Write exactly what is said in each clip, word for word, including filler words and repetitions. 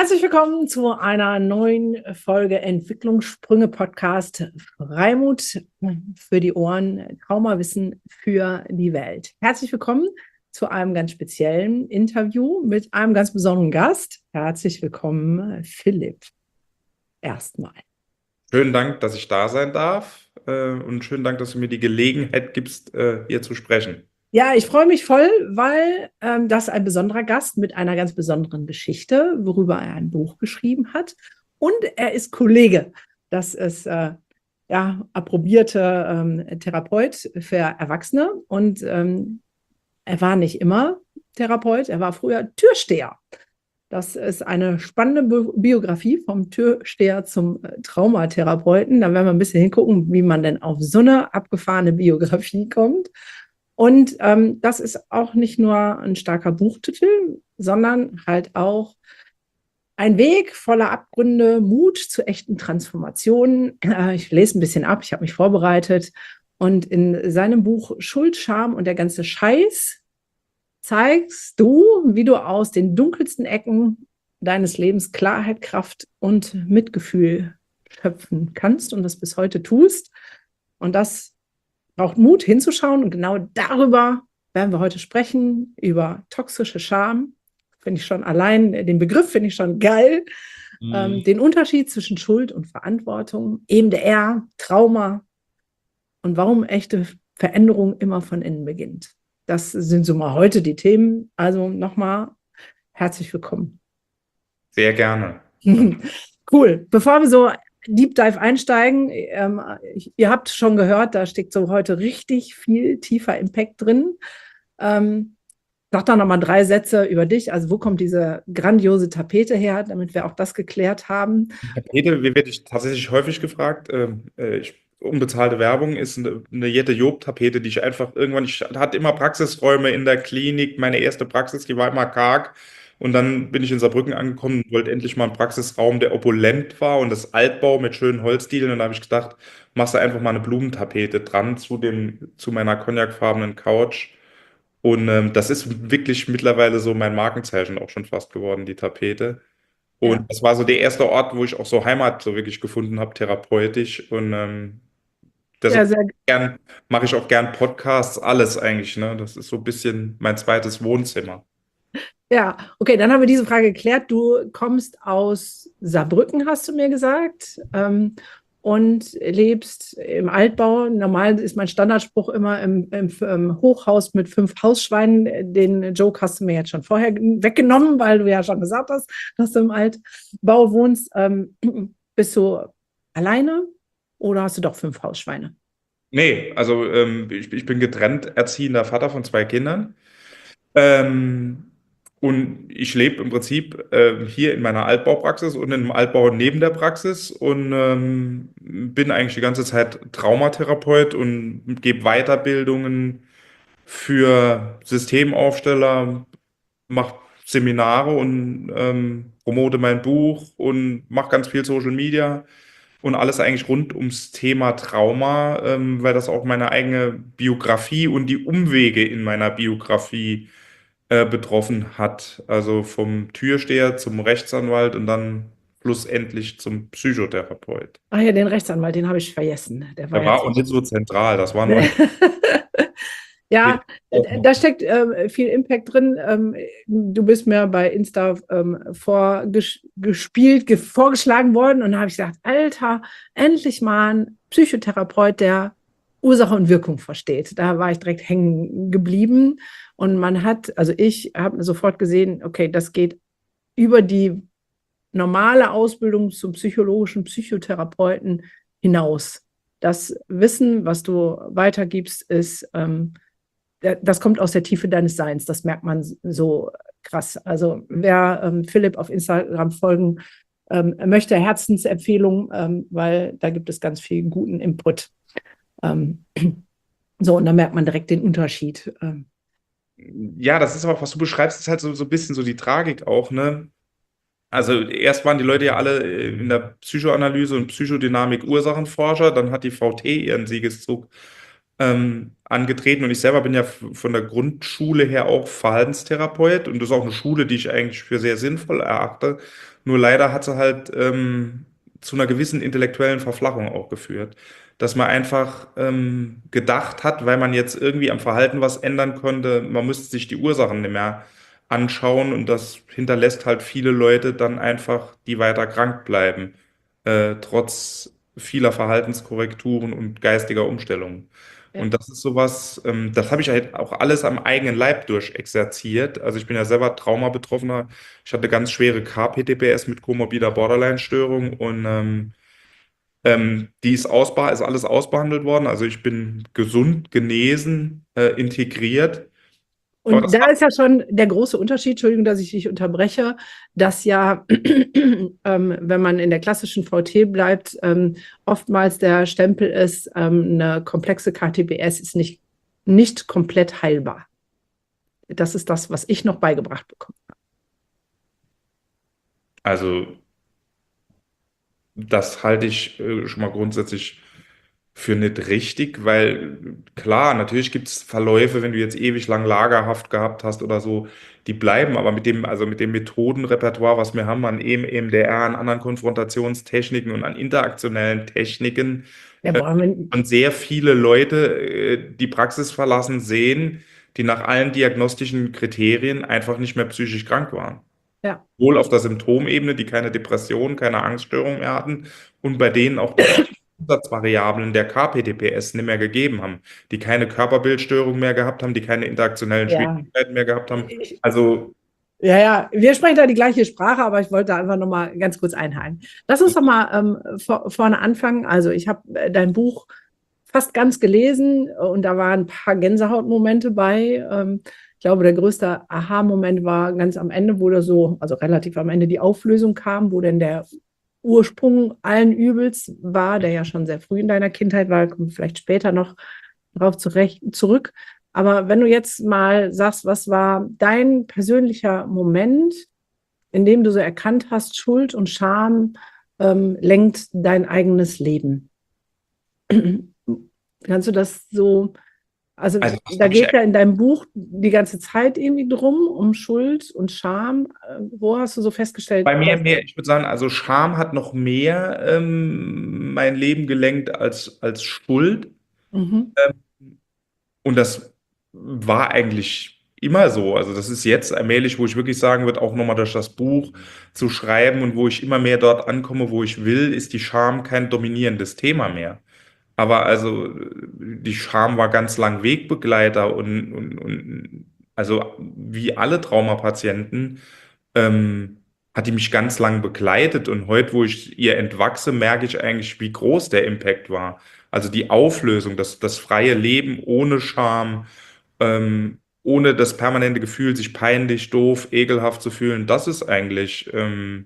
Herzlich willkommen zu einer neuen Folge Entwicklungssprünge Podcast Freimut für die Ohren, Traumawissen für die Welt. Herzlich willkommen zu einem ganz speziellen Interview mit einem ganz besonderen Gast. Herzlich willkommen, Philipp. Erstmal. Schönen Dank, dass ich da sein darf äh, und schönen Dank, dass du mir die Gelegenheit gibst, äh, hier zu sprechen. Ja, ich freue mich voll, weil ähm, das ein besonderer Gast mit einer ganz besonderen Geschichte, worüber er ein Buch geschrieben hat. Und er ist Kollege. Das ist äh, ja approbierte ähm, Therapeut für Erwachsene. Und ähm, er war nicht immer Therapeut, er war früher Türsteher. Das ist eine spannende Biografie vom Türsteher zum äh, Traumatherapeuten. Da werden wir ein bisschen hingucken, wie man denn auf so eine abgefahrene Biografie kommt. Und ähm, das ist auch nicht nur ein starker Buchtitel, sondern halt auch ein Weg voller Abgründe, Mut zu echten Transformationen. Äh, ich lese ein bisschen ab, ich habe mich vorbereitet. Und in seinem Buch Schuld, Scham und der ganze Scheiß zeigst du, wie du aus den dunkelsten Ecken deines Lebens Klarheit, Kraft und Mitgefühl schöpfen kannst und das bis heute tust. Und das braucht Mut hinzuschauen und genau darüber werden wir heute sprechen, über toxische Scham. Finde ich schon allein, den Begriff finde ich schon geil. Mhm. Ähm, den Unterschied zwischen Schuld und Verantwortung, E M D R, Trauma und warum echte Veränderung immer von innen beginnt. Das sind so mal heute die Themen. Also nochmal herzlich willkommen. Sehr gerne. Cool. Bevor wir so Deep Dive einsteigen, ähm, ihr habt schon gehört, da steckt so heute richtig viel tiefer Impact drin. Ähm, sag doch nochmal drei Sätze über dich. Also wo kommt diese grandiose Tapete her, damit wir auch das geklärt haben? Tapete werde ich tatsächlich häufig gefragt. Ähm, äh, ich, unbezahlte Werbung ist eine, eine Jette Job-Tapete, die ich einfach irgendwann, ich hatte immer Praxisräume in der Klinik. Meine erste Praxis, die war immer karg. Und dann bin ich in Saarbrücken angekommen und wollte endlich mal einen Praxisraum, der opulent war und das Altbau mit schönen Holzdielen. Und da habe ich gedacht, machst du einfach mal eine Blumentapete dran zu dem, zu meiner cognacfarbenen Couch. Und ähm, das ist wirklich mittlerweile so mein Markenzeichen auch schon fast geworden, die Tapete. Und Ja. das war so der erste Ort, wo ich auch so Heimat so wirklich gefunden habe, therapeutisch. Und ähm, Ja, deshalb sehr gern, mache ich auch gern Podcasts, alles eigentlich. Ne? Das ist so ein bisschen mein zweites Wohnzimmer. Ja, okay, dann haben wir diese Frage geklärt. Du kommst aus Saarbrücken, hast du mir gesagt, ähm, und lebst im Altbau. Normal ist mein Standardspruch immer im, im, im Hochhaus mit fünf Hausschweinen. Den Joke hast du mir jetzt schon vorher weggenommen, weil du ja schon gesagt hast, dass du im Altbau wohnst. Ähm, bist du alleine oder hast du doch fünf Hausschweine? Nee, also ähm, ich, ich bin getrennt erziehender Vater von zwei Kindern. Ähm, und ich lebe im Prinzip ähm, hier in meiner Altbaupraxis und im Altbau neben der Praxis und ähm, bin eigentlich die ganze Zeit Traumatherapeut und gebe Weiterbildungen für Systemaufsteller, mache Seminare und ähm, promote mein Buch und mache ganz viel Social Media und alles eigentlich rund ums Thema Trauma, ähm, weil das auch meine eigene Biografie und die Umwege in meiner Biografie äh, betroffen hat. Also vom Türsteher zum Rechtsanwalt und dann schlussendlich zum Psychotherapeut. Ach ja, den Rechtsanwalt, den habe ich vergessen. Der war Der ja war auch ziemlich. nicht so zentral, das war nur Ja, da steckt ähm, viel Impact drin. Ähm, du bist mir bei Insta ähm, vorgespielt, ge vorgeschlagen worden und da habe ich gesagt, Alter, endlich mal ein Psychotherapeut, der Ursache und Wirkung versteht. Da war ich direkt hängen geblieben und man hat, also ich habe sofort gesehen, okay, das geht über die normale Ausbildung zum psychologischen Psychotherapeuten hinaus. Das Wissen, was du weitergibst, ist ähm, das kommt aus der Tiefe deines Seins. Das merkt man so krass. Also wer ähm, Philipp auf Instagram folgen ähm, möchte, Herzensempfehlung, ähm, weil da gibt es ganz viel guten Input. Ähm, so, und da merkt man direkt den Unterschied. Ähm. Ja, das ist auch, was du beschreibst, ist halt so, so ein bisschen so die Tragik auch, ne? Also erst waren die Leute ja alle äh, in der Psychoanalyse und Psychodynamik Ursachenforscher, dann hat die V T ihren Siegeszug ähm, angetreten und ich selber bin ja f- von der Grundschule her auch Verhaltenstherapeut und das ist auch eine Schule, die ich eigentlich für sehr sinnvoll erachte. Nur leider hat sie halt ähm, zu einer gewissen intellektuellen Verflachung auch geführt, dass man einfach ähm, gedacht hat, weil man jetzt irgendwie am Verhalten was ändern konnte, man müsste sich die Ursachen nicht mehr anschauen und das hinterlässt halt viele Leute dann einfach, die weiter krank bleiben, äh, trotz vieler Verhaltenskorrekturen und geistiger Umstellungen. Ja. Und das ist sowas, ähm, das habe ich halt auch alles am eigenen Leib durchexerziert. Also ich bin ja selber Traumabetroffener. Ich hatte ganz schwere K P D P S mit komorbider Borderline-Störung und ähm, ähm, die ist ausbe ist alles ausbehandelt worden. Also ich bin gesund, genesen, äh, integriert. Aber Und das da ist ja schon der große Unterschied, Entschuldigung, dass ich dich unterbreche, dass ja, ähm, wenn man in der klassischen V T bleibt, ähm, oftmals der Stempel ist, ähm, eine komplexe K T B S ist nicht, nicht komplett heilbar. Das ist das, was ich noch beigebracht bekomme. also das halte ich äh, schon mal grundsätzlich für nicht richtig, weil klar, natürlich gibt es Verläufe, wenn du jetzt ewig lang Lagerhaft gehabt hast oder so, die bleiben, aber mit dem, also mit dem Methodenrepertoire, was wir haben an E M, E M D R, an anderen Konfrontationstechniken und an interaktionellen Techniken, Ja, brauchen wir, und sehr viele Leute äh, die Praxis verlassen sehen, die nach allen diagnostischen Kriterien einfach nicht mehr psychisch krank waren. ja, Sowohl auf der Symptomebene, die keine Depression, keine Angststörung mehr hatten, und bei denen auch die Zusatzvariablen der K P D P S nicht mehr gegeben haben, die keine Körperbildstörung mehr gehabt haben, die keine interaktionellen ja. Schwierigkeiten mehr gehabt haben. Ich, Also, Ja, ja, wir sprechen da die gleiche Sprache, aber ich wollte da einfach nochmal ganz kurz einhaken. Lass uns doch mal ähm, vor, vorne anfangen. Also ich habe äh, dein Buch fast ganz gelesen und da waren ein paar Gänsehautmomente bei. Ähm, ich glaube, der größte Aha-Moment war ganz am Ende, wo da so, also relativ am Ende die Auflösung kam, wo denn der Ursprung allen Übels war, der ja schon sehr früh in deiner Kindheit war, kommen wir vielleicht später noch darauf zurecht, zurück. Aber wenn du jetzt mal sagst, was war dein persönlicher Moment, in dem du so erkannt hast, Schuld und Scham ähm, lenkt dein eigenes Leben? Kannst du das so, also also das da habe ich geht ja in deinem Buch die ganze Zeit irgendwie drum, um Schuld und Scham. Äh, Wo hast du so festgestellt, bei mir dass, mehr, ich würde sagen, also Scham hat noch mehr ähm, mein Leben gelenkt als, als Schuld. mhm, Und das war eigentlich immer so. Also das ist jetzt allmählich, wo ich wirklich sagen würde, auch nochmal durch das Buch zu schreiben und wo ich immer mehr dort ankomme, wo ich will, ist die Scham kein dominierendes Thema mehr. Aber also die Scham war ganz lang Wegbegleiter und, und, und also wie alle Traumapatienten ähm, hat die mich ganz lang begleitet und heute, wo ich ihr entwachse, merke ich eigentlich, wie groß der Impact war. Also die Auflösung, das, das freie Leben ohne Scham, ähm, ohne das permanente Gefühl, sich peinlich, doof, ekelhaft zu fühlen, das ist eigentlich ähm,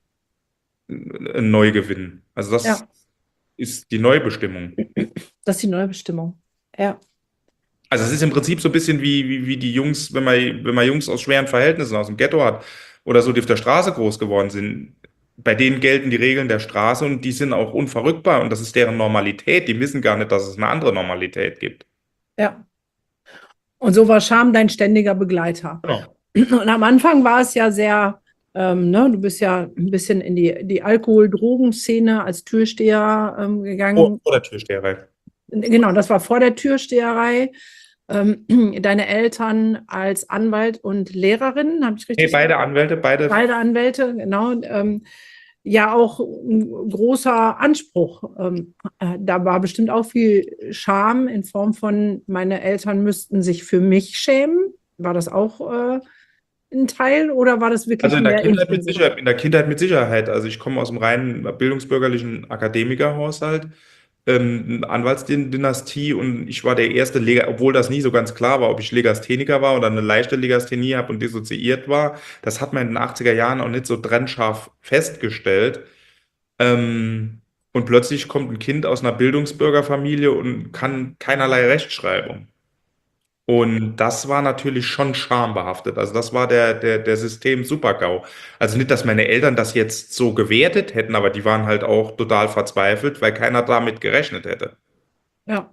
ein Neugewinn. Also das ja, ist die Neubestimmung. das ist die neue Bestimmung. Ja, Also es ist im Prinzip so ein bisschen wie, wie, wie die Jungs, wenn man, wenn man Jungs aus schweren Verhältnissen aus dem Ghetto hat oder so, die auf der Straße groß geworden sind. Bei denen gelten die Regeln der Straße und die sind auch unverrückbar und das ist deren Normalität. Die wissen gar nicht, dass es eine andere Normalität gibt. ja. Und so war Scham dein ständiger Begleiter. Genau. Und am Anfang war es ja sehr, ähm, ne, du bist ja ein bisschen in die, die Alkohol-Drogenszene als Türsteher ähm, Vor, gegangen. vor der Türsteherei. Genau, das war vor der Türsteherei. Ähm, deine Eltern als Anwalt und Lehrerin, habe ich Nee, richtig beide Anwälte, beide. beide Anwälte, genau. Ähm, ja, auch ein großer Anspruch. Ähm, äh, da war bestimmt auch viel Scham in Form von, meine Eltern müssten sich für mich schämen. War das auch äh, ein Teil oder war das Also wirklich in der mehr Kindheit mit intrinsisch? Sicherheit, in der Kindheit mit Sicherheit. Also ich komme aus einem reinen bildungsbürgerlichen Akademikerhaushalt, ähm, Anwaltsdynastie und ich war der erste, Lega- obwohl das nie so ganz klar war, ob ich Legastheniker war oder eine leichte Legasthenie habe und dissoziiert war. Das hat man in den achtziger Jahren auch nicht so trennscharf festgestellt. Ähm, und plötzlich kommt ein Kind aus einer Bildungsbürgerfamilie und kann keinerlei Rechtschreibung. Und das war natürlich schon schambehaftet. Also das war der, der, der System-Super-GAU. Also nicht, dass meine Eltern das jetzt so gewertet hätten, aber die waren halt auch total verzweifelt, weil keiner damit gerechnet hätte. Ja.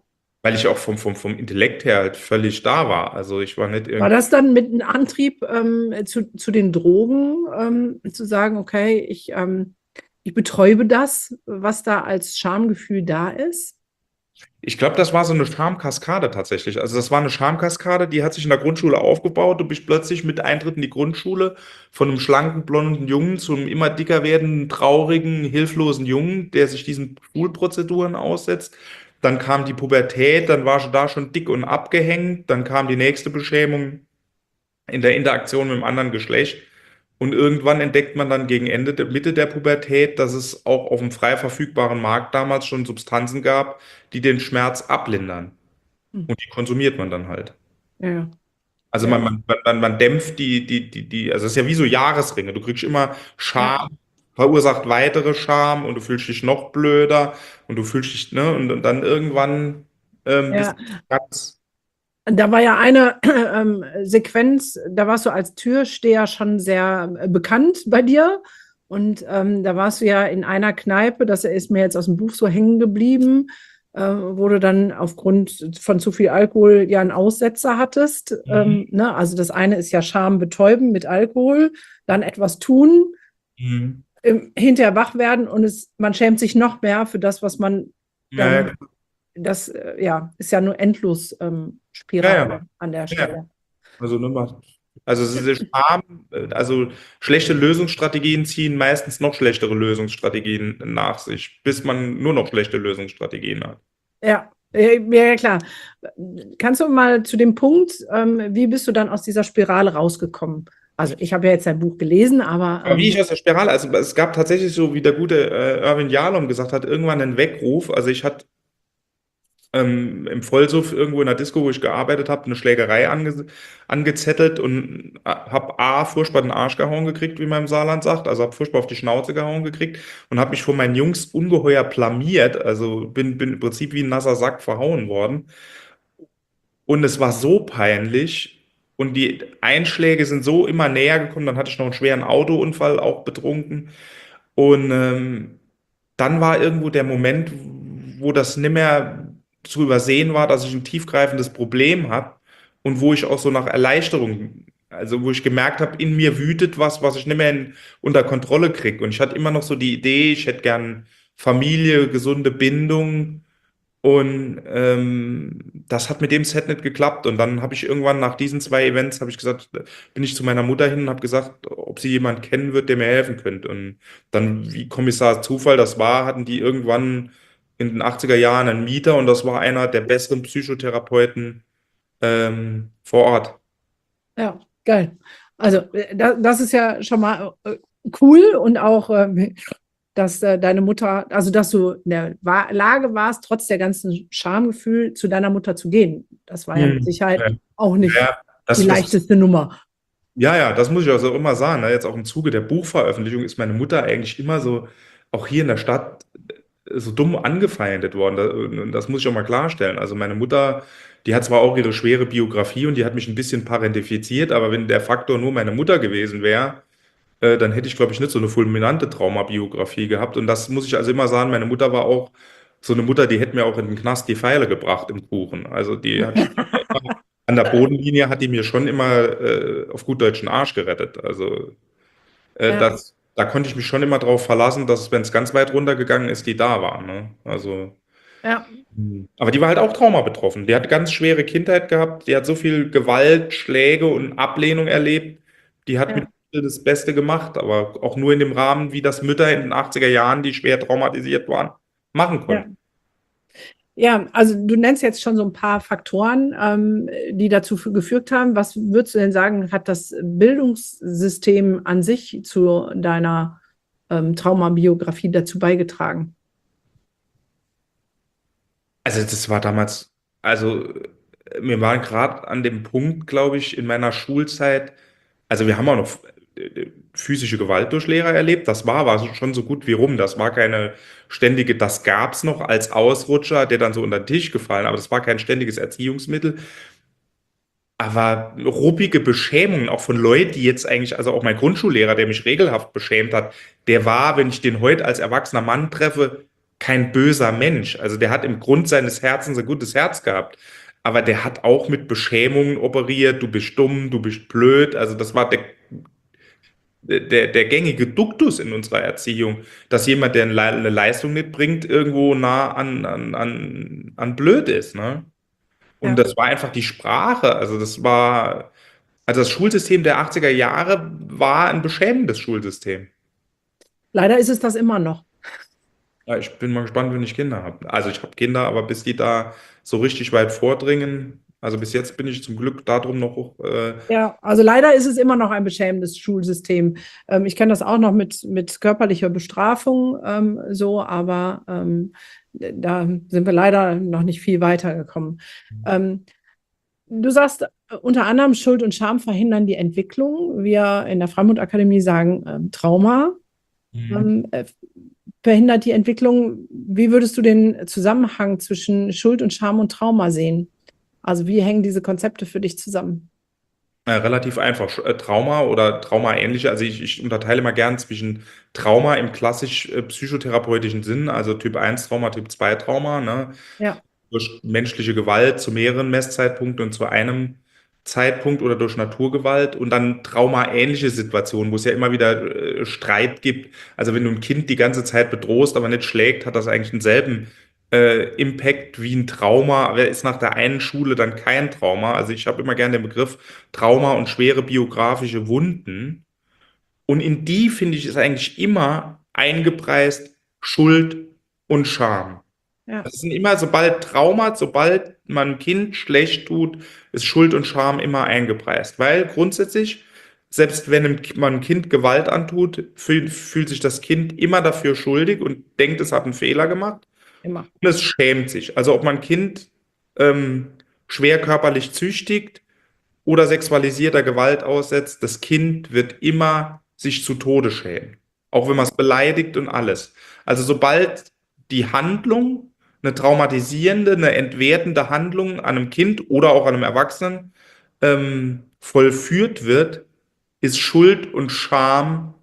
weil ich auch vom, vom, vom Intellekt her halt völlig da war. Also ich war nicht War irgendwie. das dann mit einem Antrieb ähm, zu, zu den Drogen, ähm, zu sagen, okay, ich, ähm, ich betäube das, was da als Schamgefühl da ist? Ich glaube, das war so eine Schamkaskade tatsächlich. Also das war eine Schamkaskade, die hat sich in der Grundschule aufgebaut. Du bist plötzlich mit Eintritt in die Grundschule von einem schlanken, blonden Jungen zu einem immer dicker werdenden, traurigen, hilflosen Jungen, der sich diesen Schulprozeduren aussetzt. Dann kam die Pubertät, dann war schon da schon dick und abgehängt. Dann kam die nächste Beschämung in der Interaktion mit dem anderen Geschlecht. Und irgendwann entdeckt man dann gegen Ende, der Mitte der Pubertät, dass es auch auf dem frei verfügbaren Markt damals schon Substanzen gab, die den Schmerz ablindern. Hm. Und die konsumiert man dann halt. Ja, Also ja, man, man, man, man dämpft die, die, die, die, also es ist ja wie so Jahresringe. Du kriegst immer ja, Scham, verursacht weitere Scham und du fühlst dich noch blöder und du fühlst dich, ne, und, und dann irgendwann ähm, bist ja. du ganz, Da war ja eine ähm, Sequenz, da warst du als Türsteher schon sehr äh, bekannt bei dir. Und ähm, da warst du ja in einer Kneipe, das ist mir jetzt aus dem Buch so hängen geblieben, äh, wo du dann aufgrund von zu viel Alkohol ja einen Aussetzer hattest. mhm. Ähm, ne? Also das eine ist ja Scham betäuben mit Alkohol, dann etwas tun, Mhm. ähm, hinterher wach werden und es, man schämt sich noch mehr für das, was man Ja, ja, dann, das äh, ja, ist ja nur endlos ähm, ja, Spirale ja. an der Ja. Stelle. Also, ne, man- also diese Scham, äh, also schlechte Lösungsstrategien ziehen meistens noch schlechtere Lösungsstrategien nach sich, bis man nur noch schlechte Lösungsstrategien hat. Ja, ja, ja, klar. Kannst du mal zu dem Punkt, ähm, wie bist du dann aus dieser Spirale rausgekommen? Also ich habe ja jetzt dein Buch gelesen, aber Aber wie ähm, ich aus der Spirale, also es gab tatsächlich so, wie der gute äh, Irwin Yalom gesagt hat, irgendwann einen Weckruf. Also ich hatte ähm, im Vollsuff irgendwo in der Disco, wo ich gearbeitet habe, eine Schlägerei ange angezettelt und habe A, furchtbar den Arsch gehauen gekriegt, wie man im Saarland sagt, also habe furchtbar auf die Schnauze gehauen gekriegt und habe mich von meinen Jungs ungeheuer blamiert, also bin, bin im Prinzip wie ein nasser Sack verhauen worden. Und es war so peinlich und die Einschläge sind so immer näher gekommen, dann hatte ich noch einen schweren Autounfall, auch betrunken. Und ähm, dann war irgendwo der Moment, wo das nicht mehr zu übersehen war, dass ich ein tiefgreifendes Problem habe und wo ich auch so nach Erleichterung, also wo ich gemerkt habe, in mir wütet was, was ich nicht mehr in, unter Kontrolle kriege. Und ich hatte immer noch so die Idee, ich hätte gern Familie, gesunde Bindung. Und ähm, das hat mit dem Set nicht geklappt. Und dann habe ich irgendwann nach diesen zwei Events, habe ich gesagt, bin ich zu meiner Mutter hin und habe gesagt, ob sie jemanden kennen wird, der mir helfen könnte. Und dann, wie Kommissar Zufall das war, hatten die irgendwann in den achtziger Jahren einen Mieter und das war einer der besseren Psychotherapeuten ähm, vor Ort. ja, geil. Also äh, da, das ist ja schon mal äh, cool und auch, äh, dass äh, deine Mutter, also dass du in der Wa- Lage warst, trotz der ganzen Schamgefühl zu deiner Mutter zu gehen. Das war ja mit Hm. Sicherheit Ja, auch nicht ja, die das, das, leichteste Nummer. ja, ja, das muss ich also immer sagen. Ne? Jetzt auch im Zuge der Buchveröffentlichung ist meine Mutter eigentlich immer so, auch hier in der Stadt, so dumm angefeindet worden. Da- Und das muss ich auch mal klarstellen. Also meine Mutter, die hat zwar auch ihre schwere Biografie und die hat mich ein bisschen parentifiziert, aber wenn der Faktor nur meine Mutter gewesen wäre, äh, dann hätte ich, glaube ich, nicht so eine fulminante Traumabiografie gehabt. Und das muss ich also immer sagen, meine Mutter war auch so eine Mutter, die hätte mir auch in den Knast die Pfeile gebracht im Kuchen. Also die hat an der Bodenlinie hat die mir schon immer äh, auf gut Deutsch den Arsch gerettet. Also äh, Ja, das, da konnte ich mich schon immer darauf verlassen, dass wenn es ganz weit runtergegangen ist, die da war. Ne? Also, ja, mhm. Aber die war halt auch Trauma betroffen. Die hat ganz schwere Kindheit gehabt. Die hat so viel Gewalt, Schläge und Ablehnung erlebt. Die hat mit ja. das Beste gemacht, aber auch nur in dem Rahmen, wie das Mütter in den achtziger Jahren, die schwer traumatisiert waren, machen Ja. konnten. Ja, also du nennst jetzt schon so ein paar Faktoren, ähm, die dazu für- geführt haben. Was würdest du denn sagen, hat das Bildungssystem an sich zu deiner ähm, Traumabiografie dazu beigetragen? Also das war damals, also äh, wir waren gerade an dem Punkt, glaube ich, in meiner Schulzeit, also wir haben auch noch äh, physische Gewalt durch Lehrer erlebt, das war aber schon so gut wie rum, das war keine ständige, das gab es noch als Ausrutscher, der dann so unter den Tisch gefallen, aber das war kein ständiges Erziehungsmittel. Aber ruppige Beschämungen auch von Leuten, die jetzt eigentlich, also auch mein Grundschullehrer, der mich regelhaft beschämt hat, der war, wenn ich den heute als erwachsener Mann treffe, kein böser Mensch. Also der hat im Grund seines Herzens ein gutes Herz gehabt. Aber der hat auch mit Beschämungen operiert. Du bist dumm, du bist blöd. Also das war der, der, der gängige Duktus in unserer Erziehung, dass jemand, der eine Leistung nicht bringt, irgendwo nah an, an, an, an blöd ist, ne? Und Ja. das war einfach die Sprache. Also das war, also das Schulsystem der achtziger Jahre war ein beschämendes Schulsystem. Leider ist es das immer noch. Ja, ich bin mal gespannt, wenn ich Kinder habe. Also ich habe Kinder, aber bis die da so richtig weit vordringen, also bis jetzt bin ich zum Glück darum noch, äh, Ja, also leider ist es immer noch ein beschämendes Schulsystem. Ähm, ich kenne das auch noch mit, mit körperlicher Bestrafung ähm, so, aber ähm, da sind wir leider noch nicht viel weitergekommen. Ähm, du sagst äh, unter anderem, Schuld und Scham verhindern die Entwicklung. Wir in der Freimut Akademie sagen ähm, Trauma Mhm. ähm, äh, verhindert die Entwicklung. Wie würdest du den Zusammenhang zwischen Schuld und Scham und Trauma sehen? Also wie hängen diese Konzepte für dich zusammen? Äh, relativ einfach. Sch- äh, Trauma oder Traumaähnliche. Also ich, ich unterteile mal gern zwischen Trauma im klassisch äh, psychotherapeutischen Sinn, also Typ eins Trauma, Typ zwei Trauma, ne? Ja, Durch menschliche Gewalt zu mehreren Messzeitpunkten und zu einem Zeitpunkt oder durch Naturgewalt und dann traumaähnliche Situationen, wo es ja immer wieder äh, Streit gibt. Also wenn du ein Kind die ganze Zeit bedrohst, aber nicht schlägt, hat das eigentlich denselben äh, Impact wie ein Trauma, aber ist nach der einen Schule dann kein Trauma. Also ich habe immer gerne den Begriff Trauma und schwere biografische Wunden. Und in die, finde ich, ist eigentlich immer eingepreist Schuld und Scham. ja, Es sind immer, sobald Trauma, sobald man ein Kind schlecht tut, ist Schuld und Scham immer eingepreist. Weil grundsätzlich, selbst wenn einem- man ein Kind Gewalt antut, fühlt, fühlt sich das Kind immer dafür schuldig und denkt, es hat einen Fehler gemacht immer. und es schämt sich. Also ob man ein Kind ähm, schwer körperlich züchtigt oder sexualisierter Gewalt aussetzt, das Kind wird immer sich zu Tode schämen. Auch wenn man es beleidigt und alles. Also sobald die Handlung, eine traumatisierende, eine entwertende Handlung an einem Kind oder auch an einem Erwachsenen ähm, vollführt wird, ist Schuld und Scham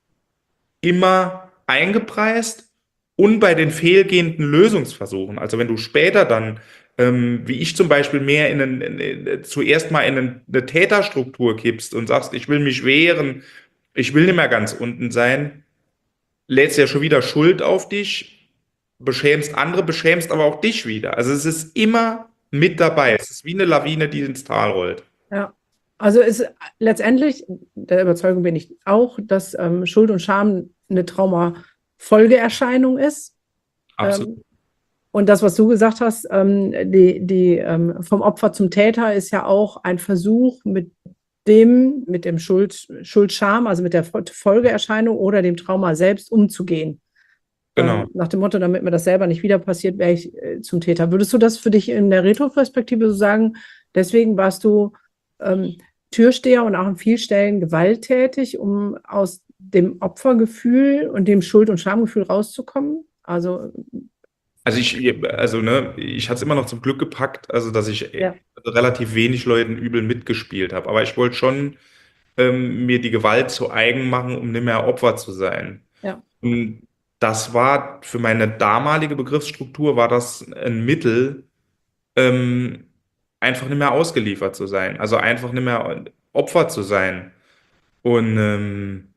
immer eingepreist und bei den fehlgehenden Lösungsversuchen. Also wenn du später dann, ähm, wie ich zum Beispiel, mehr in, einen, in, in zuerst mal in eine, eine Täterstruktur kippst und sagst, ich will mich wehren, ich will nicht mehr ganz unten sein, lädst ja schon wieder Schuld auf dich, beschämst andere, beschämst aber auch dich wieder. Also es ist immer mit dabei. Es ist wie eine Lawine, die ins Tal rollt. Ja, also ist letztendlich, der Überzeugung bin ich auch, dass ähm, Schuld und Scham eine Traumafolgeerscheinung ist. Ähm, Absolut. und das, was du gesagt hast, ähm, die, die ähm, vom Opfer zum Täter ist ja auch ein Versuch, mit dem, mit dem Schuld, Schuld-Scham, also mit der Folgeerscheinung oder dem Trauma selbst umzugehen. Genau. Ähm, nach dem Motto, damit mir das selber nicht wieder passiert, wäre ich äh, zum Täter. Würdest du das für dich in der Retroperspektive so sagen? Deswegen warst du ähm, Türsteher und auch an vielen Stellen gewalttätig, um aus dem Opfergefühl und dem Schuld- und Schamgefühl rauszukommen? Also, Also ich, also ne, ich hatte es immer noch zum Glück gepackt, also dass ich äh, ja, relativ wenig Leuten übel mitgespielt habe. Aber ich wollte schon ähm, mir die Gewalt zu eigen machen, um nicht mehr Opfer zu sein. ja, Und das war für meine damalige Begriffsstruktur war das ein Mittel, ähm, einfach nicht mehr ausgeliefert zu sein. Also einfach nicht mehr Opfer zu sein. Und ähm,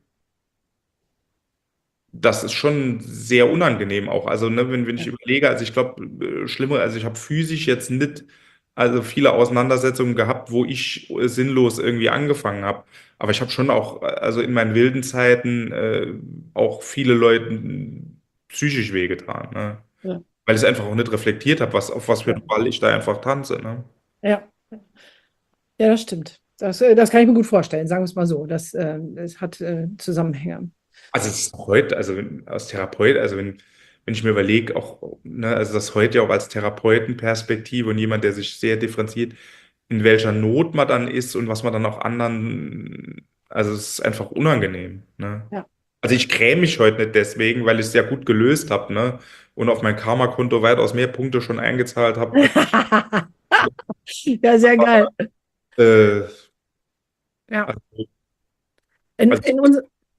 das ist schon sehr unangenehm auch. Also, ne, wenn, wenn ich ja, überlege, also ich glaube, schlimmer, also ich habe physisch jetzt nicht also viele Auseinandersetzungen gehabt, wo ich äh, sinnlos irgendwie angefangen habe. Aber ich habe schon auch, äh, also in meinen wilden Zeiten, äh, auch viele Leuten psychisch wehgetan, ne? ja, Weil ich es einfach auch nicht reflektiert habe, was, auf was für ja, einen Ball ich da einfach tanze, ne? ja, ja, das stimmt. Das, äh, das kann ich mir gut vorstellen, sagen wir es mal so. Das, äh, das hat äh, Zusammenhänge. Also es ist heute, also wenn, als Therapeut, also wenn, wenn ich mir überlege, auch, ne, also das heute ja auch als Therapeutenperspektive und jemand, der sich sehr differenziert, in welcher Not man dann ist und was man dann auch anderen, also es ist einfach unangenehm, ne? Ja. Also ich gräme mich heute nicht deswegen, weil ich es ja gut gelöst habe, ne? Und auf mein Karma-Konto weitaus mehr Punkte schon eingezahlt habe, als, Ja, sehr geil. äh, Ja. also, In, also in, uns,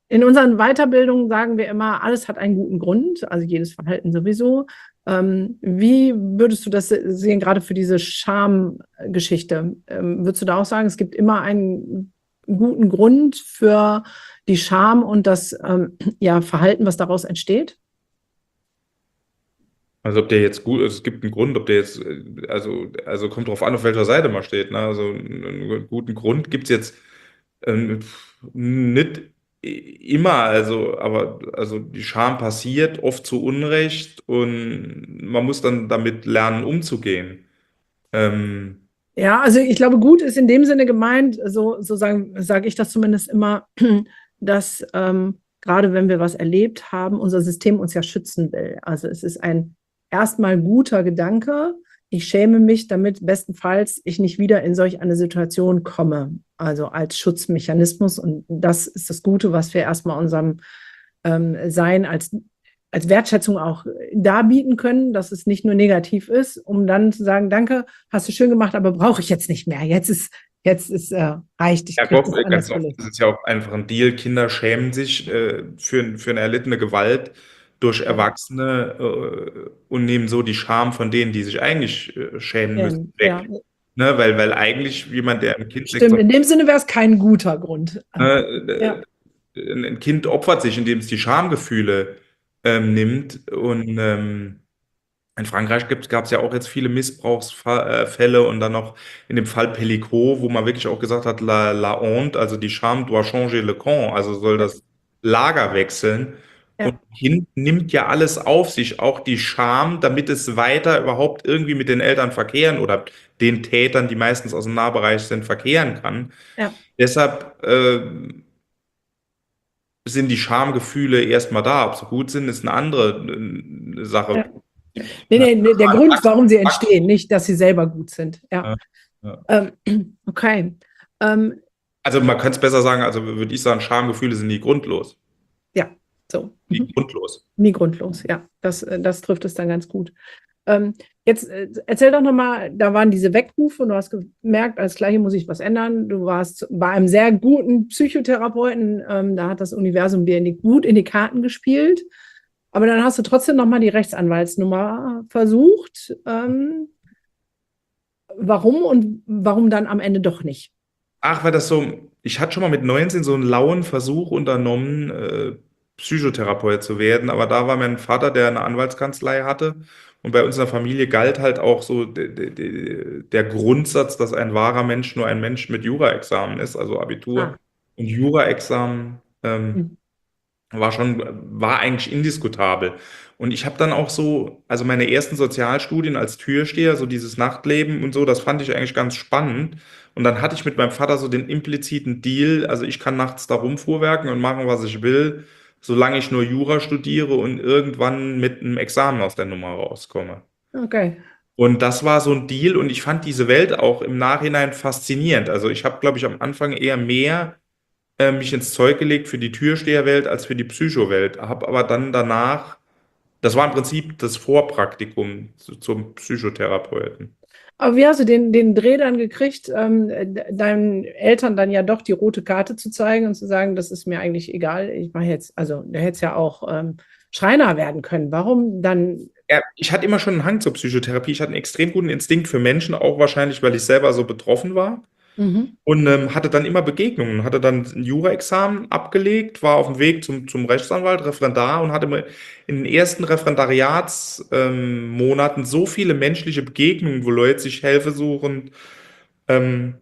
in unseren Weiterbildungen sagen wir immer, alles hat einen guten Grund, also jedes Verhalten sowieso. Ähm, wie würdest du das sehen, gerade für diese Schamgeschichte? Ähm, würdest du da auch sagen, es gibt immer einen guten Grund für die Scham und das ähm, ja, Verhalten, was daraus entsteht? Also ob der jetzt gut ist, es gibt einen Grund, ob der jetzt, äh, also, also kommt drauf an, auf welcher Seite man steht. Ne? Also einen, einen guten Grund gibt es jetzt ähm, nicht immer, also, aber also die Scham passiert oft zu Unrecht und man muss dann damit lernen, umzugehen. Ähm, Ja, also ich glaube, gut ist in dem Sinne gemeint, so, so sagen, sage ich das zumindest immer, dass ähm, gerade wenn wir was erlebt haben, unser System uns ja schützen will. Also es ist ein erstmal guter Gedanke. Ich schäme mich, damit bestenfalls ich nicht wieder in solch eine Situation komme. Also als Schutzmechanismus. Und das ist das Gute, was wir erstmal unserem ähm, Sein als als Wertschätzung auch darbieten können, dass es nicht nur negativ ist, um dann zu sagen, danke, hast du schön gemacht, aber brauche ich jetzt nicht mehr. Jetzt ist, jetzt ist äh, reicht, ich Ja, kriege doch, das ganz anders oft gelöst. ist es ja auch einfach ein Deal. Kinder schämen sich äh, für, für eine erlittene Gewalt durch Ja, Erwachsene äh, und nehmen so die Scham von denen, die sich eigentlich äh, schämen müssen, ähm, ja, weg. Ne? Weil, weil eigentlich jemand, der ein Kind stimmt. sexuell, In dem Sinne wäre es kein guter Grund. ne, Ja, äh, ein ein Kind opfert sich, indem es die Schamgefühle ähm, nimmt und ähm, in Frankreich gab es ja auch jetzt viele Missbrauchsfälle und dann noch in dem Fall Pellicot, wo man wirklich auch gesagt hat, la, la honte, also die Scham doit changer le camp, also soll ja, das Lager wechseln. Und ja, ein Kind nimmt ja alles auf sich, auch die Scham, damit es weiter überhaupt irgendwie mit den Eltern verkehren oder den Tätern, die meistens aus dem Nahbereich sind, verkehren kann. ja, Deshalb äh, sind die Schamgefühle erstmal da. Ob sie gut sind, ist eine andere äh, Sache. ja. Nee, nee, nee, der Grund, warum sie entstehen, nicht, dass sie selber gut sind. Ja. Ja, ja. Ähm, okay. Ähm, Also man könnte es besser sagen, also würde ich sagen, Schamgefühle sind nie grundlos. ja, so. Nie Mhm. grundlos. Nie grundlos, ja. Das, äh, das trifft es dann ganz gut. Ähm, jetzt äh, erzähl doch nochmal, da waren diese Weckrufe und du hast gemerkt, alles klar, hier muss ich was ändern. Du warst bei einem sehr guten Psychotherapeuten, ähm, da hat das Universum dir in die, gut in die Karten gespielt. Aber dann hast du trotzdem nochmal die Rechtsanwaltsnummer versucht. Ähm, warum und warum dann am Ende doch nicht? Ach, weil das so, ich hatte schon mal mit neunzehn so einen lauen Versuch unternommen, äh, Psychotherapeut zu werden, aber da war mein Vater, der eine Anwaltskanzlei hatte und bei uns in der Familie galt halt auch so de, de, de, der Grundsatz, dass ein wahrer Mensch nur ein Mensch mit Juraexamen ist, also Abitur Ah, und Juraexamen. Ähm, hm, war schon, war eigentlich indiskutabel. Und ich habe dann auch so, also meine ersten Sozialstudien als Türsteher, so dieses Nachtleben und so, das fand ich eigentlich ganz spannend. Und dann hatte ich mit meinem Vater so den impliziten Deal, also ich kann nachts da rumfuhrwerken und machen, was ich will, solange ich nur Jura studiere und irgendwann mit einem Examen aus der Nummer rauskomme. okay. Und das war so ein Deal und ich fand diese Welt auch im Nachhinein faszinierend. Also ich habe, glaube ich, am Anfang eher mehr äh, mich ins Zeug gelegt für die Türsteherwelt als für die Psychowelt. Habe aber dann danach, das war im Prinzip das Vorpraktikum zu, zum Psychotherapeuten. Aber wie hast du den, den Dreh dann gekriegt, ähm, de- deinen Eltern dann ja doch die rote Karte zu zeigen und zu sagen, das ist mir eigentlich egal, ich mache jetzt, also der hätte ja auch ähm, Schreiner werden können. Warum dann? Ja, ich hatte immer schon einen Hang zur Psychotherapie. Ich hatte einen extrem guten Instinkt für Menschen, auch wahrscheinlich, weil ich selber so betroffen war. Mhm. Und ähm, hatte dann immer Begegnungen, hatte dann ein Jura-Examen abgelegt, war auf dem Weg zum, zum Rechtsanwalt, Referendar und hatte mir in den ersten Referendariatsmonaten ähm, Monaten so viele menschliche Begegnungen, wo Leute sich hilfesuchend ähm,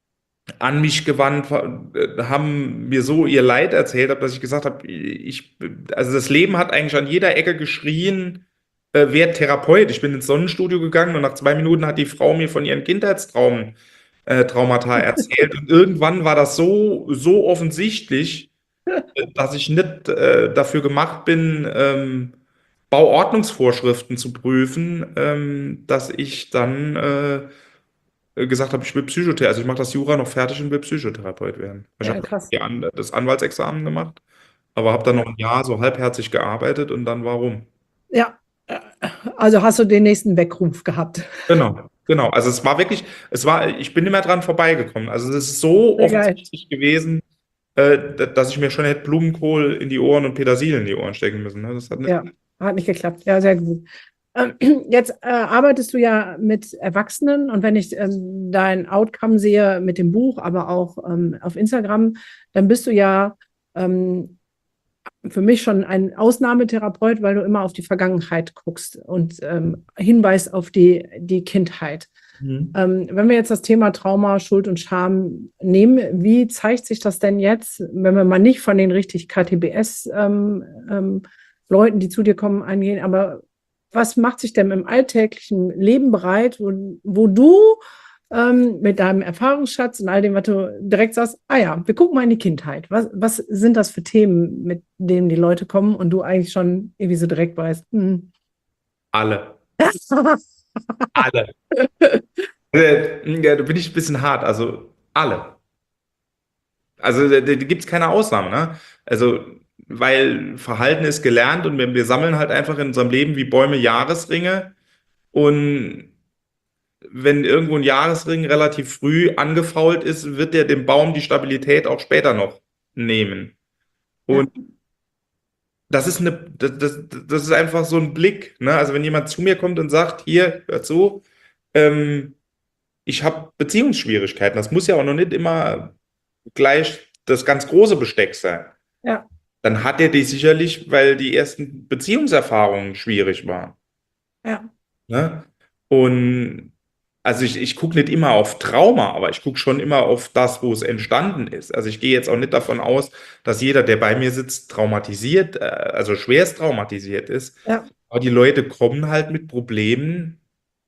an mich gewandt, äh, haben mir so ihr Leid erzählt, hab, dass ich gesagt habe, ich, also das Leben hat eigentlich an jeder Ecke geschrien, äh, wer Therapeut. Ich bin ins Sonnenstudio gegangen und nach zwei Minuten hat die Frau mir von ihren Kindheitstraum, äh, Traumata erzählt. Und irgendwann war das so, so offensichtlich, dass ich nicht äh, dafür gemacht bin, ähm, Bauordnungsvorschriften zu prüfen, ähm, dass ich dann äh, gesagt habe, ich will Psychotherapeut, also ich mache das Jura noch fertig und will Psychotherapeut werden. Ich Ja, habe krass. die An- das Anwaltsexamen gemacht, aber habe dann noch ein Jahr so halbherzig gearbeitet und dann warum? Ja, äh, also hast du den nächsten Weckruf gehabt. Genau, genau. Also es war wirklich, es war, ich bin nicht mehr dran vorbeigekommen. Also es ist so Sehr geil. offensichtlich gewesen, äh, da- dass ich mir schon hätte Blumenkohl in die Ohren und Petersilien in die Ohren stecken müssen. Ne? Das hat nicht. Ja, hat nicht geklappt. Ja, sehr gut. Ähm, Jetzt äh, arbeitest du ja mit Erwachsenen und wenn ich ähm, dein Outcome sehe mit dem Buch, aber auch ähm, auf Instagram, dann bist du ja ähm, für mich schon ein Ausnahmetherapeut, weil du immer auf die Vergangenheit guckst und ähm, hinweist auf die, die Kindheit. Mhm. Ähm, wenn wir jetzt das Thema Trauma, Schuld und Scham nehmen, wie zeigt sich das denn jetzt, wenn wir mal nicht von den richtig K T B S-Leuten, ähm, ähm, die zu dir kommen, eingehen, aber was macht sich denn im alltäglichen Leben bereit, wo, wo du ähm, mit deinem Erfahrungsschatz und all dem, was du direkt sagst, ah ja, wir gucken mal in die Kindheit. Was, was sind das für Themen, mit denen die Leute kommen und du eigentlich schon irgendwie so direkt weißt, hm. Alle. Alle. Äh, ja, da bin ich ein bisschen hart. Also alle. Also da, da gibt es keine Ausnahme, ne? Also, weil Verhalten ist gelernt und wir, wir sammeln halt einfach in unserem Leben wie Bäume Jahresringe. Und wenn irgendwo ein Jahresring relativ früh angefault ist, wird der dem Baum die Stabilität auch später noch nehmen. Ja, Und das ist eine, das, das, das ist einfach so ein Blick, ne? Also wenn jemand zu mir kommt und sagt, hier, hör zu, ähm, ich habe Beziehungsschwierigkeiten, das muss ja auch noch nicht immer gleich das ganz große Besteck sein. ja, Dann hat er die sicherlich, weil die ersten Beziehungserfahrungen schwierig waren. ja, Ne? Und also ich, ich gucke nicht immer auf Trauma, aber ich gucke schon immer auf das, wo es entstanden ist. Also ich gehe jetzt auch nicht davon aus, dass jeder, der bei mir sitzt, traumatisiert, äh, also schwerst traumatisiert ist. ja. Aber die Leute kommen halt mit Problemen,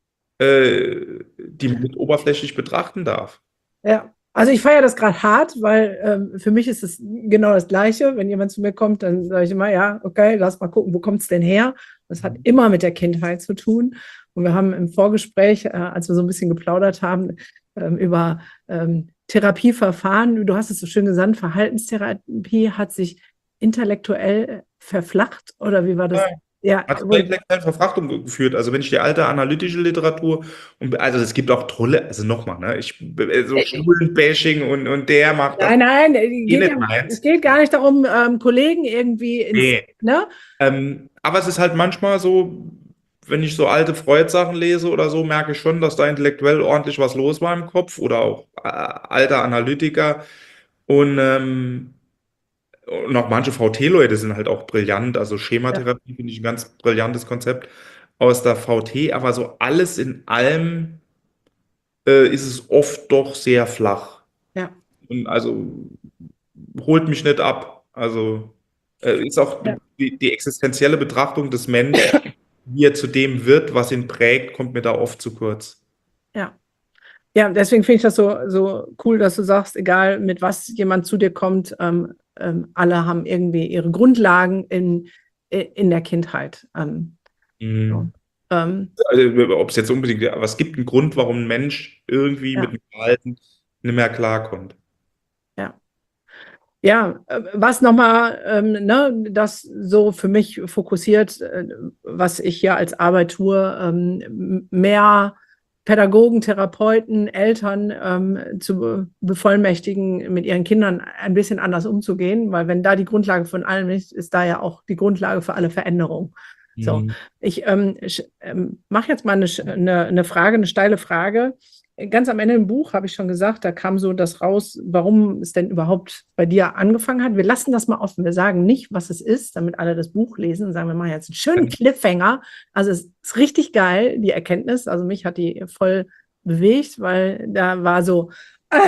äh, die man nicht oberflächlich betrachten darf. Ja, also ich feiere das gerade hart, weil ähm, für mich ist es genau das Gleiche. Wenn jemand zu mir kommt, dann sage ich immer, ja, okay, lass mal gucken, wo kommt es denn her? Das hat immer mit der Kindheit zu tun. Und wir haben im Vorgespräch, äh, als wir so ein bisschen geplaudert haben, ähm, über ähm, Therapieverfahren, du hast es so schön gesagt, Verhaltenstherapie hat sich intellektuell verflacht, oder wie war das? Ja, Hat wo- zur intellektuellen Verfrachtung geführt. Also wenn ich die alte analytische Literatur und also es gibt auch tolle, also nochmal, ne, ich so Schulenbashing und, und der macht das nein, nein, es eh geht, nicht ja, es meins. geht gar nicht darum, ähm, Kollegen irgendwie ins, Nee. ne? Ähm, aber es ist halt manchmal so, wenn ich so alte Freud-Sachen lese oder so, merke ich schon, dass da intellektuell ordentlich was los war im Kopf oder auch äh, alter Analytiker. Und, ähm, und auch manche V T-Leute sind halt auch brillant. Also Ja, Schematherapie finde ich ein ganz brillantes Konzept aus der V T, aber so alles in allem äh, ist es oft doch sehr flach. ja, Und also holt mich nicht ab. Also äh, ist auch ja, die, die existenzielle Betrachtung des Menschen, wie er zu dem wird, was ihn prägt, kommt mir da oft zu kurz. ja. Ja, deswegen finde ich das so, so cool, dass du sagst, egal mit was jemand zu dir kommt, ähm, ähm, alle haben irgendwie ihre Grundlagen in, in der Kindheit. Ähm, so. Mhm. ähm, Also, ob es jetzt unbedingt, aber es gibt einen Grund, warum ein Mensch irgendwie mit ja, dem Verhalten nicht mehr klarkommt. ja. Ja, äh, was nochmal, ähm, ne, das so für mich fokussiert, äh, was ich hier als Arbeit tue, ähm, mehr Pädagogen, Therapeuten, Eltern ähm, zu be bevollmächtigen, mit ihren Kindern ein bisschen anders umzugehen, weil wenn da die Grundlage von allem ist, ist da ja auch die Grundlage für alle Veränderungen. So, Mhm. ich ähm, ähm, mache jetzt mal eine, eine, eine Frage, eine steile Frage. Ganz am Ende im Buch habe ich schon gesagt, da kam so das raus, warum es denn überhaupt bei dir angefangen hat. Wir lassen das mal offen. Wir sagen nicht, was es ist, damit alle das Buch lesen und sagen, wir machen jetzt einen schönen Cliffhanger. Also es ist richtig geil, die Erkenntnis. Also mich hat die voll bewegt, weil da war so, ah,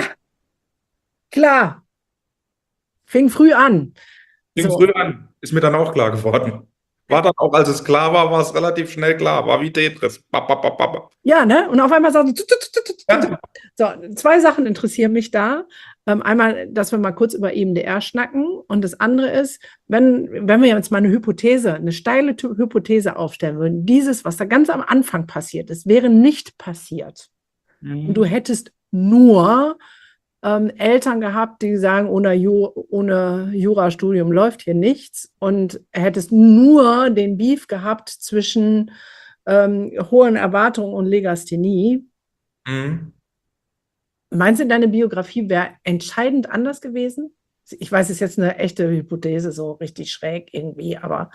klar, fing früh an. Fing So, früh an, ist mir dann auch klar geworden. War dann auch, als es klar war, war es relativ schnell klar. War wie Tetris. Bap, bap, bap, bap. ja, ne? Und auf einmal sagen sie, Ja. so, zwei Sachen interessieren mich da. Ähm, einmal, dass wir mal kurz über E M D R schnacken. Und das andere ist, wenn, wenn wir jetzt mal eine Hypothese, eine steile Hypothese aufstellen würden, dieses, was da ganz am Anfang passiert ist, wäre nicht passiert. Und du Mhm. hättest nur ähm, Eltern gehabt, die sagen, ohne, Ju ohne Jurastudium läuft hier nichts. Und hättest nur den Beef gehabt zwischen ähm, hohen Erwartungen und Legasthenie. Mhm. Meinst du, deine Biografie wäre entscheidend anders gewesen? Ich weiß, es ist jetzt eine echte Hypothese, so richtig schräg irgendwie, aber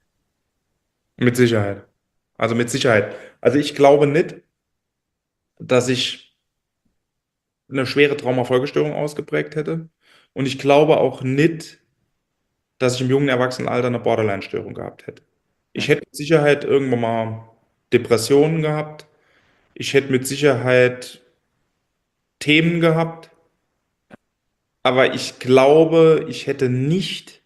Mit Sicherheit. Also mit Sicherheit. Also ich glaube nicht, dass ich eine schwere Traumafolgestörung ausgeprägt hätte. Und ich glaube auch nicht, dass ich im jungen Erwachsenenalter eine Borderline-Störung gehabt hätte. Ich ja, hätte mit Sicherheit irgendwann mal Depressionen gehabt. Ich hätte mit Sicherheit Themen gehabt. Aber ich glaube, ich hätte nicht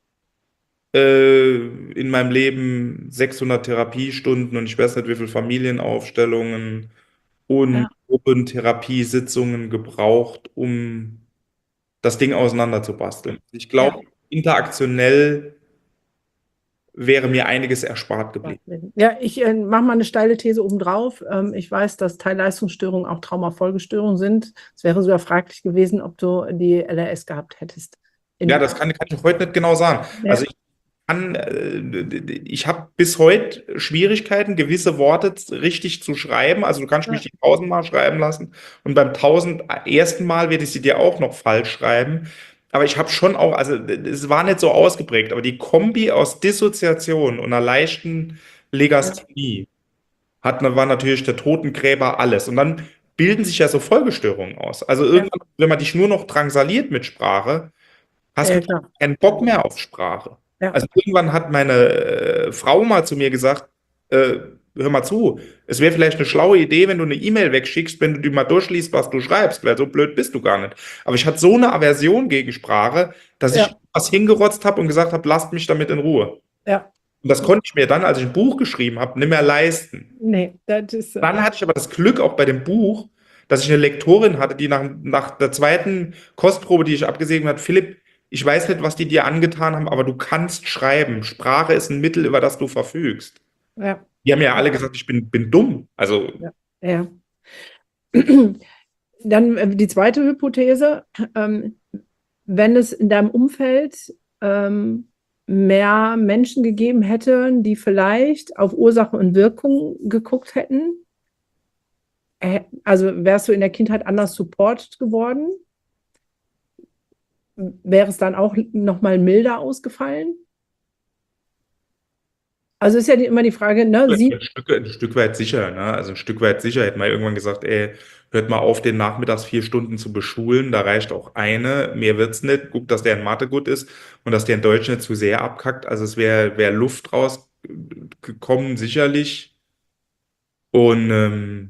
äh, in meinem Leben sechshundert Therapiestunden und ich weiß nicht, wie viele Familienaufstellungen und ja, Gruppentherapiesitzungen gebraucht, um das Ding auseinanderzubasteln. Ich ja. glaube, interaktionell wäre mir einiges erspart geblieben. Ja, ich äh, mache mal eine steile These obendrauf. Ähm, ich weiß, dass Teilleistungsstörungen auch Traumafolgestörungen sind. Es wäre sogar fraglich gewesen, ob du die L R S gehabt hättest. Ja, In, das kann, kann ich heute nicht genau sagen. ja, Also ich kann, äh, ich habe bis heute Schwierigkeiten, gewisse Worte z- richtig zu schreiben. Also du kannst mich ja, die tausendmal schreiben lassen und beim tausend ersten Mal werde ich sie dir auch noch falsch schreiben. Aber ich habe schon auch, also es war nicht so ausgeprägt, aber die Kombi aus Dissoziation und einer leichten ja, Legasthenie hat, war natürlich der Totengräber alles. Und dann bilden sich ja so Folgestörungen aus. Also ja, irgendwann, wenn man dich nur noch drangsaliert mit Sprache, hast du ja, klar. keinen Bock mehr auf Sprache. Ja, Also irgendwann hat meine äh, Frau mal zu mir gesagt, äh, hör mal zu, es wäre vielleicht eine schlaue Idee, wenn du eine E-Mail wegschickst, wenn du die mal durchliest, was du schreibst, weil so blöd bist du gar nicht. Aber ich hatte so eine Aversion gegen Sprache, dass ich ja, was hingerotzt habe und gesagt habe, lasst mich damit in Ruhe. ja. Und das konnte ich mir dann, als ich ein Buch geschrieben habe, nicht mehr leisten. Nee, das ist, äh, Dann hatte ich aber das Glück auch bei dem Buch, dass ich eine Lektorin hatte, die nach, nach der zweiten Kostprobe, die ich abgesegnet hat, Philipp, ich weiß nicht, was die dir angetan haben, aber du kannst schreiben. Sprache ist ein Mittel, über das du verfügst. ja, Die haben ja ja, alle gesagt, ich bin, bin dumm. Also, ja. Ja. Dann äh, die zweite Hypothese, ähm, wenn es in deinem Umfeld ähm, mehr Menschen gegeben hätte, die vielleicht auf Ursache und Wirkung geguckt hätten, äh, also wärst du in der Kindheit anders supported geworden? Wäre es dann auch nochmal milder ausgefallen? Also ist ja die, immer die Frage, ne, ein sie, Stück, ein Stück weit sicher, ne? Also ein Stück weit sicher. Hätte man irgendwann gesagt, ey, hört mal auf, den nachmittags vier Stunden zu beschulen. Da reicht auch eine. Mehr wird's nicht. Guckt, dass der in Mathe gut ist und dass der in Deutsch nicht zu sehr abkackt. Also es wäre wär Luft rausgekommen, sicherlich. Und ähm,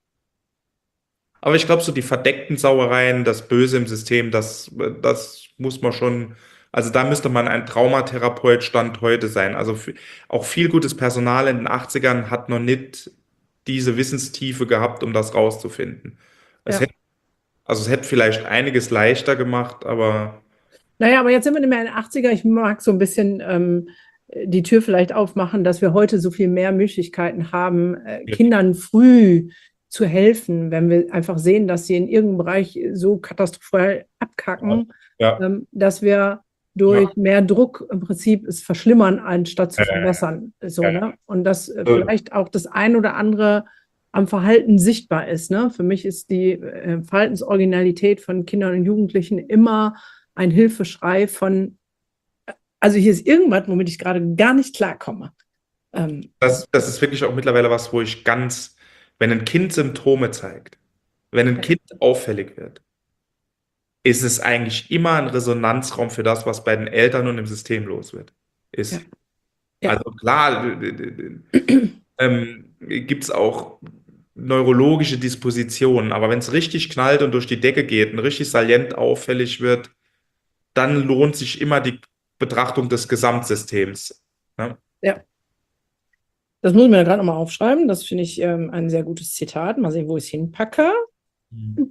aber ich glaube, so die verdeckten Sauereien, das Böse im System, das, das muss man schon, also da müsste man ein Traumatherapeut Stand heute sein. Also f- auch viel gutes Personal in den Achtzigern hat noch nicht diese Wissenstiefe gehabt, um das rauszufinden. Es ja. hätte, also es hätte vielleicht einiges leichter gemacht, aber Naja, aber jetzt sind wir nicht mehr in den achtziger. Ich mag so ein bisschen ähm, die Tür vielleicht aufmachen, dass wir heute so viel mehr Möglichkeiten haben, äh, Kindern früh zu helfen, wenn wir einfach sehen, dass sie in irgendeinem Bereich so katastrophal abkacken, ja, ähm, dass wir ja, durch mehr Druck im Prinzip es verschlimmern, anstatt zu äh, verbessern. So, äh, ne? Und dass äh, äh, vielleicht auch das ein oder andere am Verhalten sichtbar ist. Ne? Für mich ist die äh, Verhaltensoriginalität von Kindern und Jugendlichen immer ein Hilfeschrei von, also hier ist irgendwas, womit ich gerade gar nicht klarkomme. Ähm, das, das ist wirklich auch mittlerweile was, wo ich ganz, wenn ein Kind Symptome zeigt, wenn ein Kind auffällig wird, ist es eigentlich immer ein Resonanzraum für das, was bei den Eltern und im System los wird. ja, Ist. ja, Also klar, d- d- d- ähm, gibt es auch neurologische Dispositionen, aber wenn es richtig knallt und durch die Decke geht und richtig salient auffällig wird, dann lohnt sich immer die Betrachtung des Gesamtsystems. Ne? ja. Das muss ich mir gerade nochmal aufschreiben. Das finde ich ähm, ein sehr gutes Zitat. Mal sehen, wo ich es hinpacke. Mhm.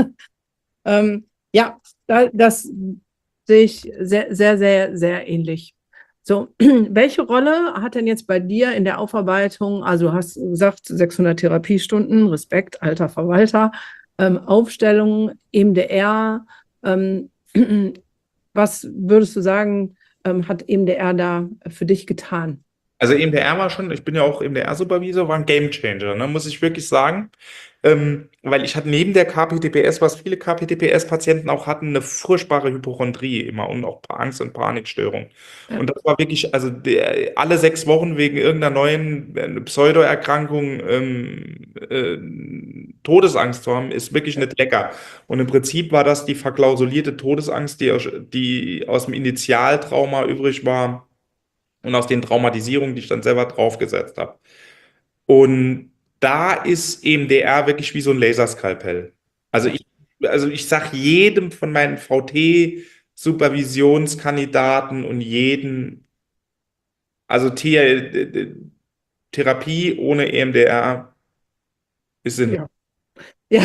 ähm, ja, da, das sehe ich sehr, sehr, sehr, sehr ähnlich. So, welche Rolle hat denn jetzt bei dir in der Aufarbeitung, also du hast gesagt, sechshundert Therapiestunden, Respekt, alter Verwalter, ähm, Aufstellung, E M D R, ähm, was würdest du sagen, ähm, hat E M D R da für dich getan? Also E M D R war schon, ich bin ja auch E M D R-Supervisor, war ein Gamechanger, ne, muss ich wirklich sagen. Ähm, weil ich hatte neben der K P T P S, was viele K P T P S-Patienten auch hatten, eine furchtbare Hypochondrie immer und auch Angst- und Panikstörung. Ja, Und das war wirklich, also der, alle sechs Wochen wegen irgendeiner neuen äh, Pseudoerkrankung ähm, äh, Todesangst zu haben, ist wirklich nicht lecker. Und im Prinzip war das die verklausulierte Todesangst, die aus, die aus dem Initialtrauma übrig war und aus den Traumatisierungen, die ich dann selber draufgesetzt habe. Und da ist E M D R wirklich wie so ein Laserskalpell. Also ja, ich, also ich sage jedem von meinen V T-Supervisionskandidaten und jeden, also The Therapie ohne E M D R ist Sinn. ja. Ja,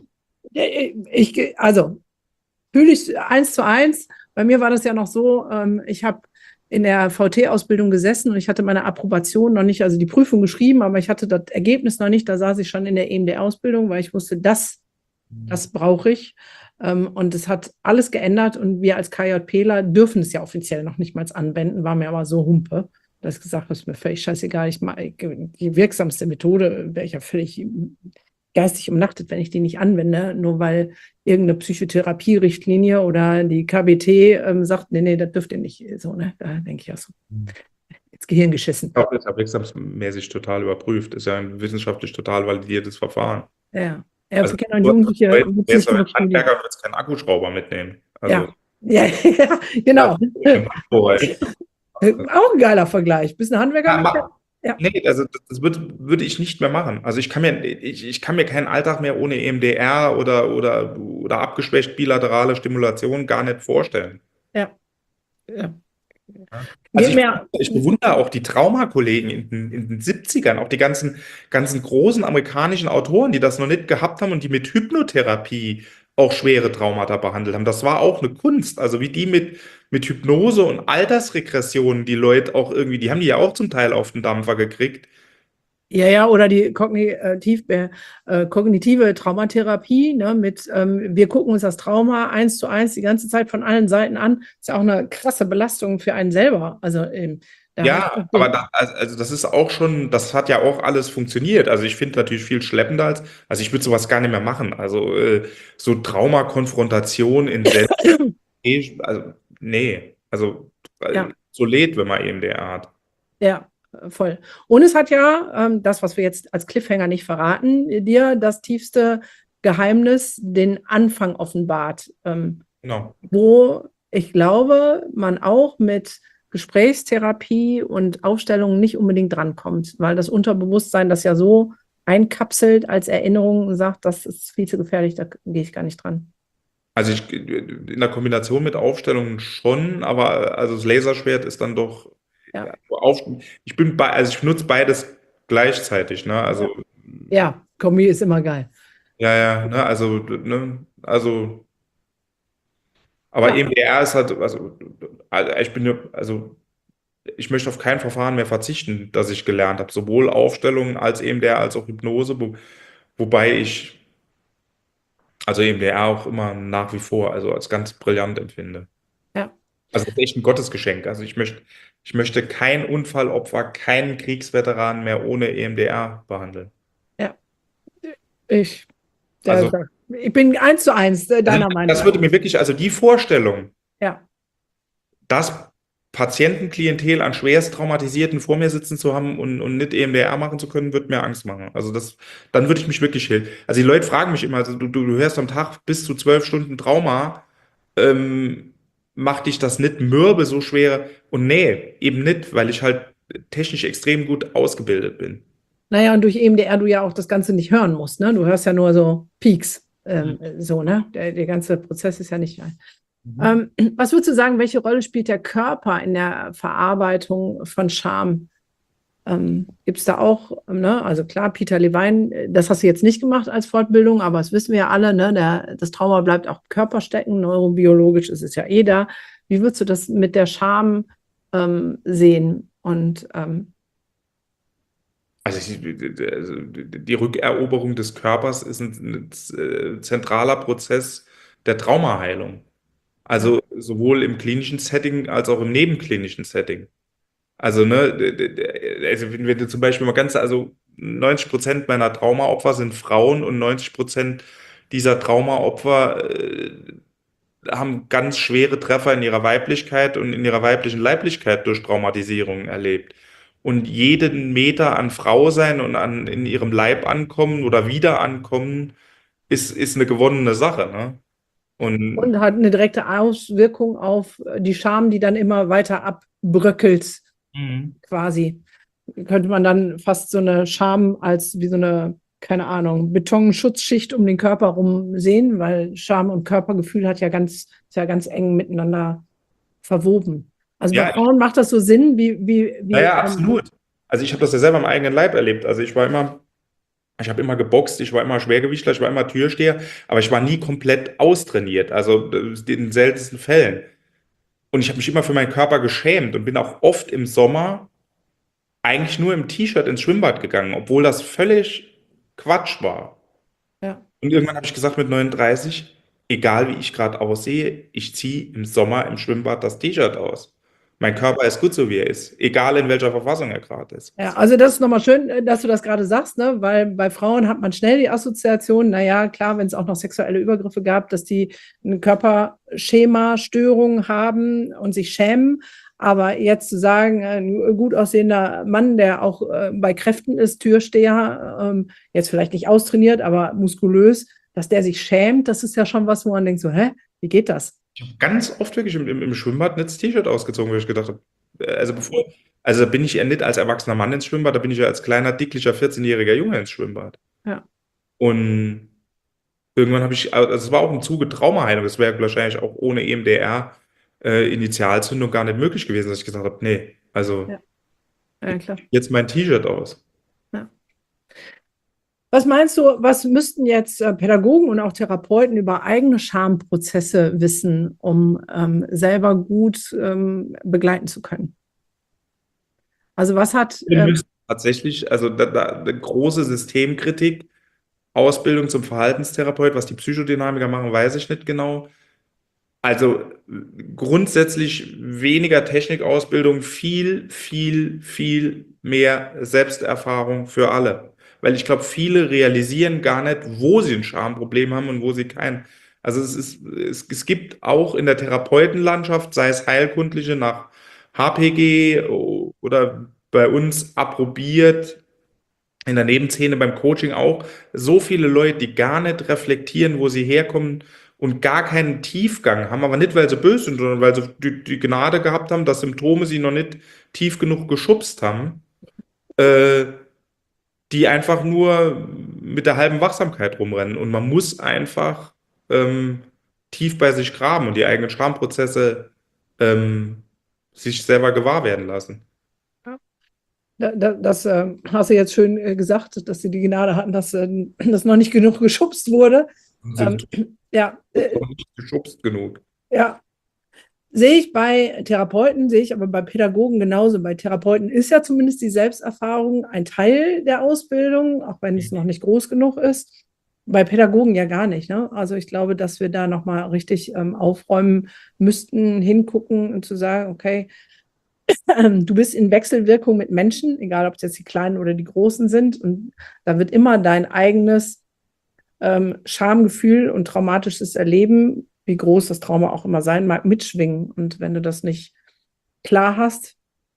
ich, also fühle ich eins zu eins. Bei mir war das ja noch so, ähm, ich habe in der V T-Ausbildung gesessen und ich hatte meine Approbation noch nicht, also die Prüfung geschrieben, aber ich hatte das Ergebnis noch nicht. Da saß ich schon in der E M D-Ausbildung, weil ich wusste, das, das brauche ich. Ähm, und es hat alles geändert und wir als KJPler dürfen es ja offiziell noch nicht mal anwenden, war mir aber so Humpe, dass ich gesagt habe, ist mir völlig scheißegal. Ich mag, die wirksamste Methode wäre ich ja völlig geistig umnachtet, wenn ich die nicht anwende, nur weil irgendeine Psychotherapie-Richtlinie oder die K B T ähm, sagt, nee, nee, das dürft ihr nicht. So, ne? Da denke ich auch so, ins Gehirn geschissen. Ich glaube, das ist ja wirksammäßig total überprüft. Ist ja ein wissenschaftlich total validiertes Verfahren. Ja, ja, Also für Kinder und du Jugendliche du wird es wärst nicht doch ein genug studiert. Handwerker und würdest keinen Akkuschrauber mitnehmen. Also, Ja, ja, ja ja, genau. ja, Auch ein geiler Vergleich. Bist ein Handwerker mit? ma- Ja, nee, also das, das würde, würde ich nicht mehr machen. Also ich kann mir, ich, ich kann mir keinen Alltag mehr ohne E M D R oder, oder, oder abgeschwächt bilaterale Stimulation gar nicht vorstellen. ja, ja. Ja. Also Geht ich, mir, ich bewundere auch die Traumakollegen in den, in den siebzigern, auch die ganzen, ganzen großen amerikanischen Autoren, die das noch nicht gehabt haben und die mit Hypnotherapie auch schwere Traumata behandelt haben. Das war auch eine Kunst. Also wie die mit, mit Hypnose und Altersregressionen die Leute auch irgendwie, die haben die ja auch zum Teil auf den Dampfer gekriegt. ja, ja, oder die kognitiv, äh, kognitive Traumatherapie, ne, mit, ähm, wir gucken uns das Trauma eins zu eins die ganze Zeit von allen Seiten an. Ist ja auch eine krasse Belastung für einen selber. Also, ähm, da habe ich Ja, auch aber den, da, also also das ist auch schon, das hat ja auch alles funktioniert. Also ich finde natürlich viel schleppender als, also ich würde sowas gar nicht mehr machen. Also äh, so Traumakonfrontation in Sendung, also nee, also äh, ja, so lädt, wenn man E M D R hat. ja, äh, voll. Und es hat ja, ähm, das, was wir jetzt als Cliffhanger nicht verraten, dir das tiefste Geheimnis, den Anfang offenbart. Ähm, Genau. wo ich glaube, man auch mit Gesprächstherapie und Aufstellungen nicht unbedingt drankommt, weil das Unterbewusstsein das ja so einkapselt als Erinnerung und sagt, das ist viel zu gefährlich, da gehe ich gar nicht dran. Also ich in der Kombination mit Aufstellungen schon, aber also das Laserschwert ist dann doch Ja, ja, auf, ich bin bei, also ich benutze beides gleichzeitig, ne? ja, Also ja, Kombi ist immer geil. ja, ja, ne? Also, ne? Also aber Ja, E M D R ist halt, also, also ich bin, ja- also ich möchte auf kein Verfahren mehr verzichten, das ich gelernt habe, sowohl Aufstellungen als E M D R als auch Hypnose, wo, wobei ich also E M D R auch immer nach wie vor, also als ganz brillant empfinde. ja, Also das ist echt ein Gottesgeschenk. Also ich möchte, ich möchte kein Unfallopfer, keinen Kriegsveteran mehr ohne E M D R behandeln. ja. Ich, da, Also, da, ich bin eins zu eins äh, also deiner das Meinung. würde mir wirklich, also die Vorstellung, Ja, das Patientenklientel an schwerst Traumatisierten vor mir sitzen zu haben und, und nicht E M D R machen zu können, wird mir Angst machen. Also das, dann würde ich mich wirklich hill. Also die Leute fragen mich immer, also du, du, du hörst am Tag bis zu zwölf Stunden Trauma, ähm, macht dich das nicht mürbe so schwer? Und nee, eben nicht, weil ich halt technisch extrem gut ausgebildet bin. naja, und durch E M D R du ja auch das Ganze nicht hören musst, ne? Du hörst ja nur so Peaks, ähm, Mhm. so, ne? Der, der ganze Prozess ist ja nicht. Mhm. Ähm, was würdest du sagen, welche Rolle spielt der Körper in der Verarbeitung von Scham? Ähm, Gibt es da auch, ähm, ne? Also klar, Peter Levine, äh, das hast du jetzt nicht gemacht als Fortbildung, aber das wissen wir ja alle, ne? Der, das Trauma bleibt auch im Körper stecken, neurobiologisch ist es ja eh da. Wie würdest du das mit der Scham ähm, sehen? Und ähm, Also ich, also die Rückeroberung des Körpers ist ein, ein äh, zentraler Prozess der Traumaheilung. ja, Also sowohl im klinischen Setting als auch im nebenklinischen Setting. Also, ne, d- d- d- also wenn, wenn du zum Beispiel mal ganz, also neunzig Prozent meiner Traumaopfer sind Frauen und neunzig Prozent dieser Traumaopfer äh, haben ganz schwere Treffer in ihrer Weiblichkeit und in ihrer weiblichen Leiblichkeit durch Traumatisierungen erlebt. Und jeden Meter an Frau sein und an, in ihrem Leib ankommen oder wieder ankommen, ist, ist eine gewonnene Sache, ne? Und Und hat eine direkte Auswirkung auf äh, die Scham, die dann immer weiter abbröckelt, mhm. quasi. Könnte man dann fast so eine Scham als wie so eine, keine Ahnung, Betonschutzschicht um den Körper rum sehen, weil Scham und Körpergefühl hat ja ganz, ist ja ganz eng miteinander verwoben. Also bei Ja, Frauen macht das so Sinn, wie, wie, ja, wie, ja, ähm, absolut. Also ich habe das ja selber am eigenen Leib erlebt. Also ich war immer, ich habe immer geboxt, ich war immer Schwergewichtler, ich war immer Türsteher, aber ich war nie komplett austrainiert. Also äh, in den seltensten Fällen. Und ich habe mich immer für meinen Körper geschämt und bin auch oft im Sommer eigentlich nur im T-Shirt ins Schwimmbad gegangen, obwohl das völlig Quatsch war. ja. Und irgendwann habe ich gesagt mit neununddreißig, egal wie ich gerade aussehe, ich ziehe im Sommer im Schwimmbad das T-Shirt aus. Mein Körper ist gut so, wie er ist, egal in welcher Verfassung er gerade ist. Ja, also das ist nochmal schön, äh, dass du das gerade sagst, ne? Weil bei Frauen hat man schnell die Assoziation, naja, klar, wenn es auch noch sexuelle Übergriffe gab, dass die eine Körperschema-Störung haben und sich schämen. Aber jetzt zu sagen, ein gut aussehender Mann, der auch äh, bei Kräften ist, Türsteher, ähm, jetzt vielleicht nicht austrainiert, aber muskulös, dass der sich schämt, das ist ja schon was, wo man denkt so, hä, wie geht das? Ich habe ganz oft wirklich im, im, im Schwimmbad nicht das T-Shirt ausgezogen, weil ich gedacht habe, äh, also bevor, also da bin ich ja nicht als erwachsener Mann ins Schwimmbad, da bin ich ja als kleiner, dicklicher vierzehnjähriger Junge ins Schwimmbad. Ja, Und irgendwann habe ich, also es war auch im Zuge Traumaheilung, das wäre wahrscheinlich auch ohne E M D R äh, Initialzündung gar nicht möglich gewesen, dass ich gesagt habe, nee, also ja, ja, klar. jetzt mein T-Shirt aus. Ja. Was meinst du, was müssten jetzt äh, Pädagogen und auch Therapeuten über eigene Schamprozesse wissen, um ähm, selber gut ähm, begleiten zu können? Also was hat, Wir ähm, müssen tatsächlich, also da, da, eine große Systemkritik, Ausbildung zum Verhaltenstherapeut, was die Psychodynamiker machen, weiß ich nicht genau. Also grundsätzlich weniger Technikausbildung, viel, viel, viel mehr Selbsterfahrung für alle. Weil ich glaube, viele realisieren gar nicht, wo sie ein Schamproblem haben und wo sie kein. Also es ist, es, es gibt auch in der Therapeutenlandschaft, sei es heilkundliche nach H P G oder bei uns approbiert, in der Nebenszene beim Coaching auch, so viele Leute, die gar nicht reflektieren, wo sie herkommen und gar keinen Tiefgang haben, aber nicht, weil sie böse sind, sondern weil sie die, die Gnade gehabt haben, dass Symptome sie noch nicht tief genug geschubst haben, äh, die einfach nur mit der halben Wachsamkeit rumrennen. Und man muss einfach ähm, tief bei sich graben und die eigenen Schamprozesse ähm, sich selber gewahr werden lassen. da, da, das äh, hast du jetzt schön äh, gesagt, dass sie die Gnade hatten, dass äh, das noch nicht genug geschubst wurde. Ähm, Symptome ja, äh, noch nicht geschubst genug. ja, sehe ich bei Therapeuten, sehe ich aber bei Pädagogen genauso. Bei Therapeuten ist ja zumindest die Selbsterfahrung ein Teil der Ausbildung, auch wenn es noch nicht groß genug ist. Bei Pädagogen ja gar nicht. Ne? Also ich glaube, dass wir da nochmal richtig ähm, aufräumen müssten, hingucken und zu sagen, okay, ähm, du bist in Wechselwirkung mit Menschen, egal ob es jetzt die Kleinen oder die Großen sind. Und da wird immer dein eigenes ähm, Schamgefühl und traumatisches Erleben, wie groß das Trauma auch immer sein mag, mitschwingen. Und wenn du das nicht klar hast,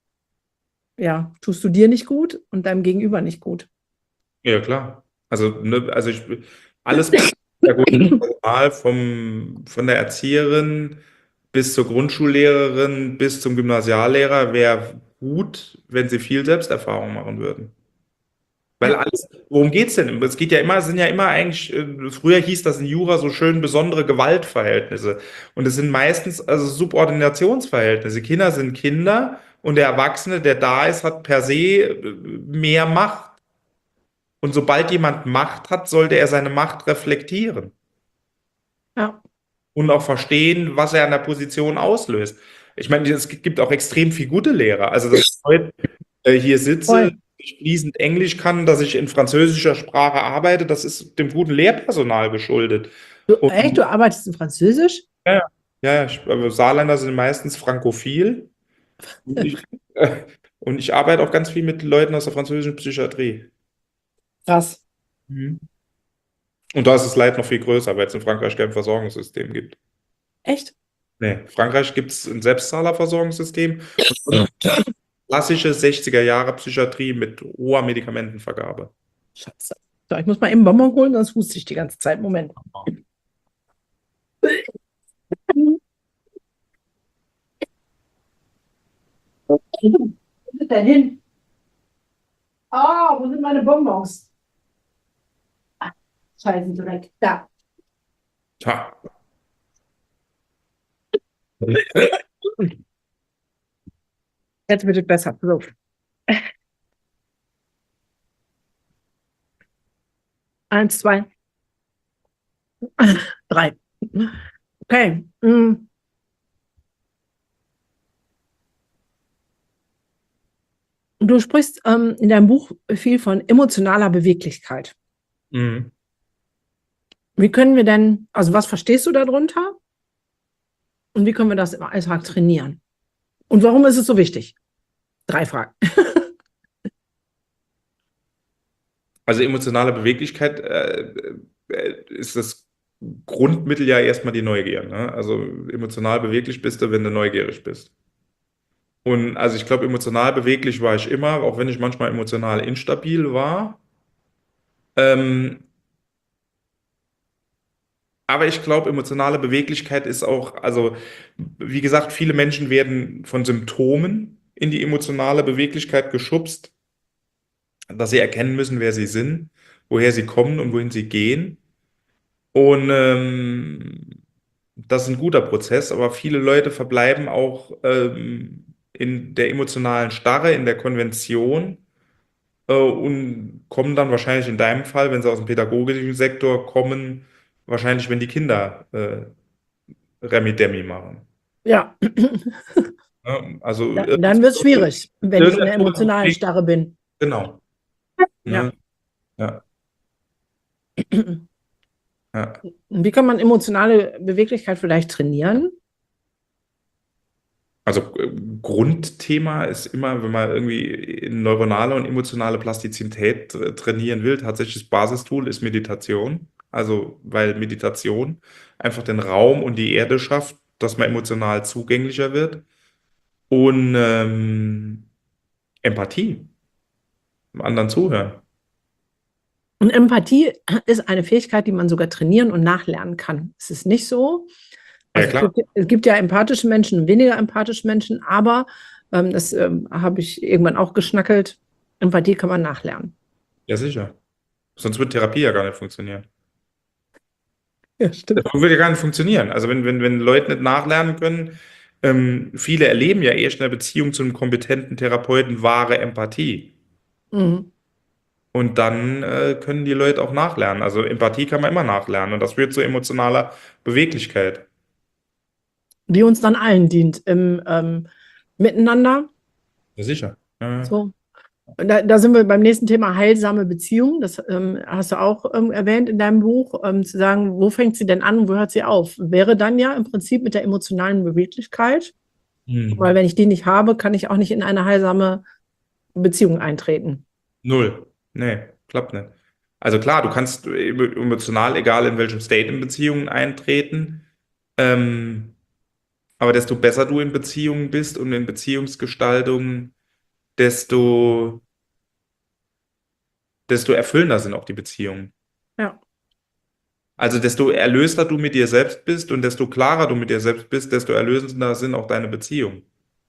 ja, tust du dir nicht gut und deinem Gegenüber nicht gut. Ja, klar. Also, ne, also ich, alles pädagogische Personal vom, von der Erzieherin bis zur Grundschullehrerin bis zum Gymnasiallehrer wäre gut, wenn sie viel Selbsterfahrung machen würden. Weil Ja, alles, worum geht's denn? Es geht ja immer, es sind ja immer eigentlich, äh, früher hieß das in Jura so schön besondere Gewaltverhältnisse. Und es sind meistens also Subordinationsverhältnisse. Kinder sind Kinder und der Erwachsene, der da ist, hat per se äh, mehr Macht. Und sobald jemand Macht hat, sollte er seine Macht reflektieren ja, und auch verstehen, was er an der Position auslöst. Ich meine, es gibt auch extrem viel gute Lehrer. Also, dass ich heute äh, hier sitze, voll. ich fließend Englisch kann, dass ich in französischer Sprache arbeite, das ist dem guten Lehrpersonal geschuldet. Du, Und echt, du arbeitest in Französisch? ja, ja, ja, ich, also Saarländer sind meistens frankophil. Ich, Und ich arbeite auch ganz viel mit Leuten aus der französischen Psychiatrie. Krass. Mhm. Und da ist das Leid noch viel größer, weil es in Frankreich kein Versorgungssystem gibt. Echt? Nee, in Frankreich gibt es ein Selbstzahlerversorgungssystem und klassische sechziger Jahre Psychiatrie mit hoher Medikamentenvergabe. Scheiße. So, ich muss mal eben Bonbon holen, sonst huste ich die ganze Zeit. Moment. Wo ist denn hin? Ah, wo sind meine Bonbons? Ah, Scheiße, direkt. Da. Tja. Jetzt wird es besser. So. Eins, zwei, drei. Okay. mm. Du sprichst ähm, in deinem Buch viel von emotionaler Beweglichkeit. Mhm. Wie können wir denn, also was verstehst du darunter? Und wie können wir das im Alltag trainieren? Und warum ist es so wichtig? Drei Fragen. Also emotionale Beweglichkeit äh, äh, ist das Grundmittel ja erstmal die Neugier. Ne? Also emotional beweglich bist du, wenn du neugierig bist. Und also ich glaube, emotional beweglich war ich immer, auch wenn ich manchmal emotional instabil war. Ähm, aber ich glaube, emotionale Beweglichkeit ist auch, also wie gesagt, viele Menschen werden von Symptomen in die emotionale Beweglichkeit geschubst, dass sie erkennen müssen, wer sie sind, woher sie kommen und wohin sie gehen. Und ähm, das ist ein guter Prozess, aber viele Leute verbleiben auch ähm, in der emotionalen Starre, in der Konvention äh, und kommen dann wahrscheinlich in deinem Fall, wenn sie aus dem pädagogischen Sektor kommen, wahrscheinlich, wenn die Kinder äh, Remi-Demi machen. Ja, Ne? Also da, irgend- dann wird es schwierig, wenn ich in der irgendetwas emotionalen Konflikt, Starre bin. genau. Ja. Ne? Ja, ja. Und wie kann man emotionale Beweglichkeit vielleicht trainieren? Also äh, Grundthema ist immer, wenn man irgendwie in neuronale und emotionale Plastizität äh, trainieren will, tatsächlich das Basistool ist Meditation. Also weil Meditation einfach den Raum und die Erde schafft, dass man emotional zugänglicher wird. Und ähm, Empathie, dem anderen zuhören. Und Empathie ist eine Fähigkeit, die man sogar trainieren und nachlernen kann. Es ist nicht so. Ja, Also es klar. gibt, es gibt ja empathische Menschen und weniger empathische Menschen, aber ähm, das ähm, habe ich irgendwann auch geschnackelt. Empathie kann man nachlernen. Ja, sicher. Sonst wird Therapie ja gar nicht funktionieren. Ja, Das stimmt. würde ja gar nicht funktionieren. Also wenn, wenn, wenn Leute nicht nachlernen können, ähm, viele erleben ja erst in der Beziehung zu einem kompetenten Therapeuten wahre Empathie. Mhm. Und dann äh, können die Leute auch nachlernen. Also Empathie kann man immer nachlernen und das führt zu emotionaler Beweglichkeit. Die uns dann allen dient im ähm, Miteinander. Ja, sicher. Ja, So. Da, da sind wir beim nächsten Thema heilsame Beziehung. Das ähm, hast du auch ähm, erwähnt in deinem Buch, ähm, zu sagen, wo fängt sie denn an und wo hört sie auf? Wäre dann ja im Prinzip mit der emotionalen Beweglichkeit, weil hm. wenn ich die nicht habe, kann ich auch nicht in eine heilsame Beziehung eintreten. Null. Nee, klappt nicht. Also klar, du kannst emotional, egal in welchem State in Beziehungen eintreten. Ähm, aber desto besser du in Beziehungen bist und in Beziehungsgestaltung, desto, desto erfüllender sind auch die Beziehungen. Ja. Also desto erlöster du mit dir selbst bist und desto klarer du mit dir selbst bist, desto erlösender sind auch deine Beziehungen.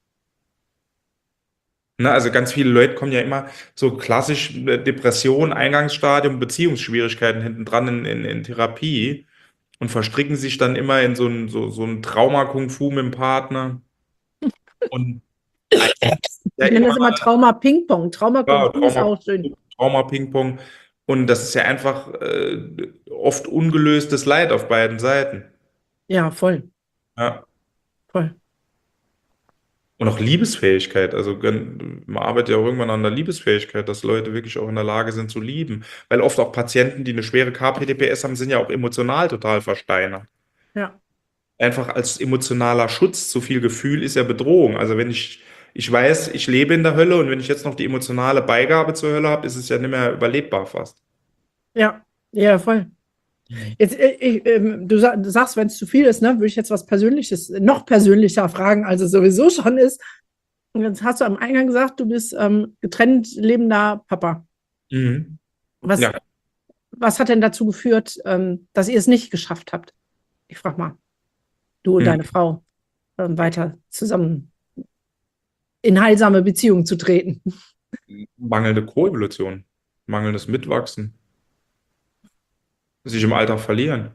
Ne, also ganz viele Leute kommen ja immer so klassisch äh, Depression, Eingangsstadium, Beziehungsschwierigkeiten hinten dran in, in, in Therapie und verstricken sich dann immer in so ein, so, so ein Trauma-Kung-Fu mit dem Partner. Und eigentlich ja Ich nenne immer das immer Trauma-Ping-Pong. ja, Trauma-Kung-Fu ist Trauma, auch schön. Trauma-Ping-Pong. Und das ist ja einfach äh, oft ungelöstes Leid auf beiden Seiten. Ja, voll, Ja. voll. Und auch Liebesfähigkeit. Also gön- man arbeitet ja auch irgendwann an der Liebesfähigkeit, dass Leute wirklich auch in der Lage sind zu lieben. Weil oft auch Patienten, die eine schwere K P D P S haben, sind ja auch emotional total versteinert. Ja. Einfach als emotionaler Schutz, zu viel Gefühl ist ja Bedrohung. Also wenn ich ich weiß, ich lebe in der Hölle und wenn ich jetzt noch die emotionale Beigabe zur Hölle habe, ist es ja nicht mehr überlebbar fast. Ja, ja, voll. Mhm. Jetzt, äh, ich, ähm, du, sa- du sagst, wenn es zu viel ist, ne, würde ich jetzt was Persönliches, noch persönlicher fragen, als es sowieso schon ist. Und jetzt hast du am Eingang gesagt, du bist ähm, getrennt lebender Papa. Mhm. Was, Ja. was hat denn dazu geführt, ähm, dass ihr es nicht geschafft habt? Ich frage mal, du und Mhm. deine Frau ähm, weiter zusammen in heilsame Beziehungen zu treten. Mangelnde Koevolution, mangelndes Mitwachsen, sich im Alter verlieren,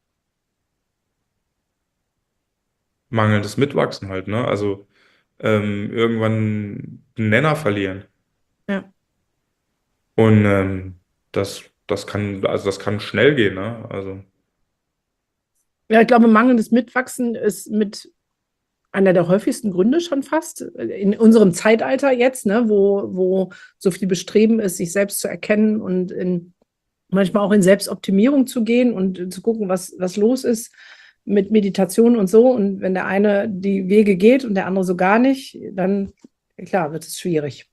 mangelndes Mitwachsen halt, ne? Also ähm, irgendwann einen Nenner verlieren. Ja. Und ähm, das, das kann, also das kann schnell gehen, ne? Also, Ja, ich glaube, mangelndes Mitwachsen ist mit einer der häufigsten Gründe schon fast in unserem Zeitalter jetzt, ne, wo, wo so viel Bestreben ist, sich selbst zu erkennen und in, manchmal auch in Selbstoptimierung zu gehen und zu gucken, was, was los ist mit Meditation und so. Und wenn der eine die Wege geht und der andere so gar nicht, dann, klar, wird es schwierig.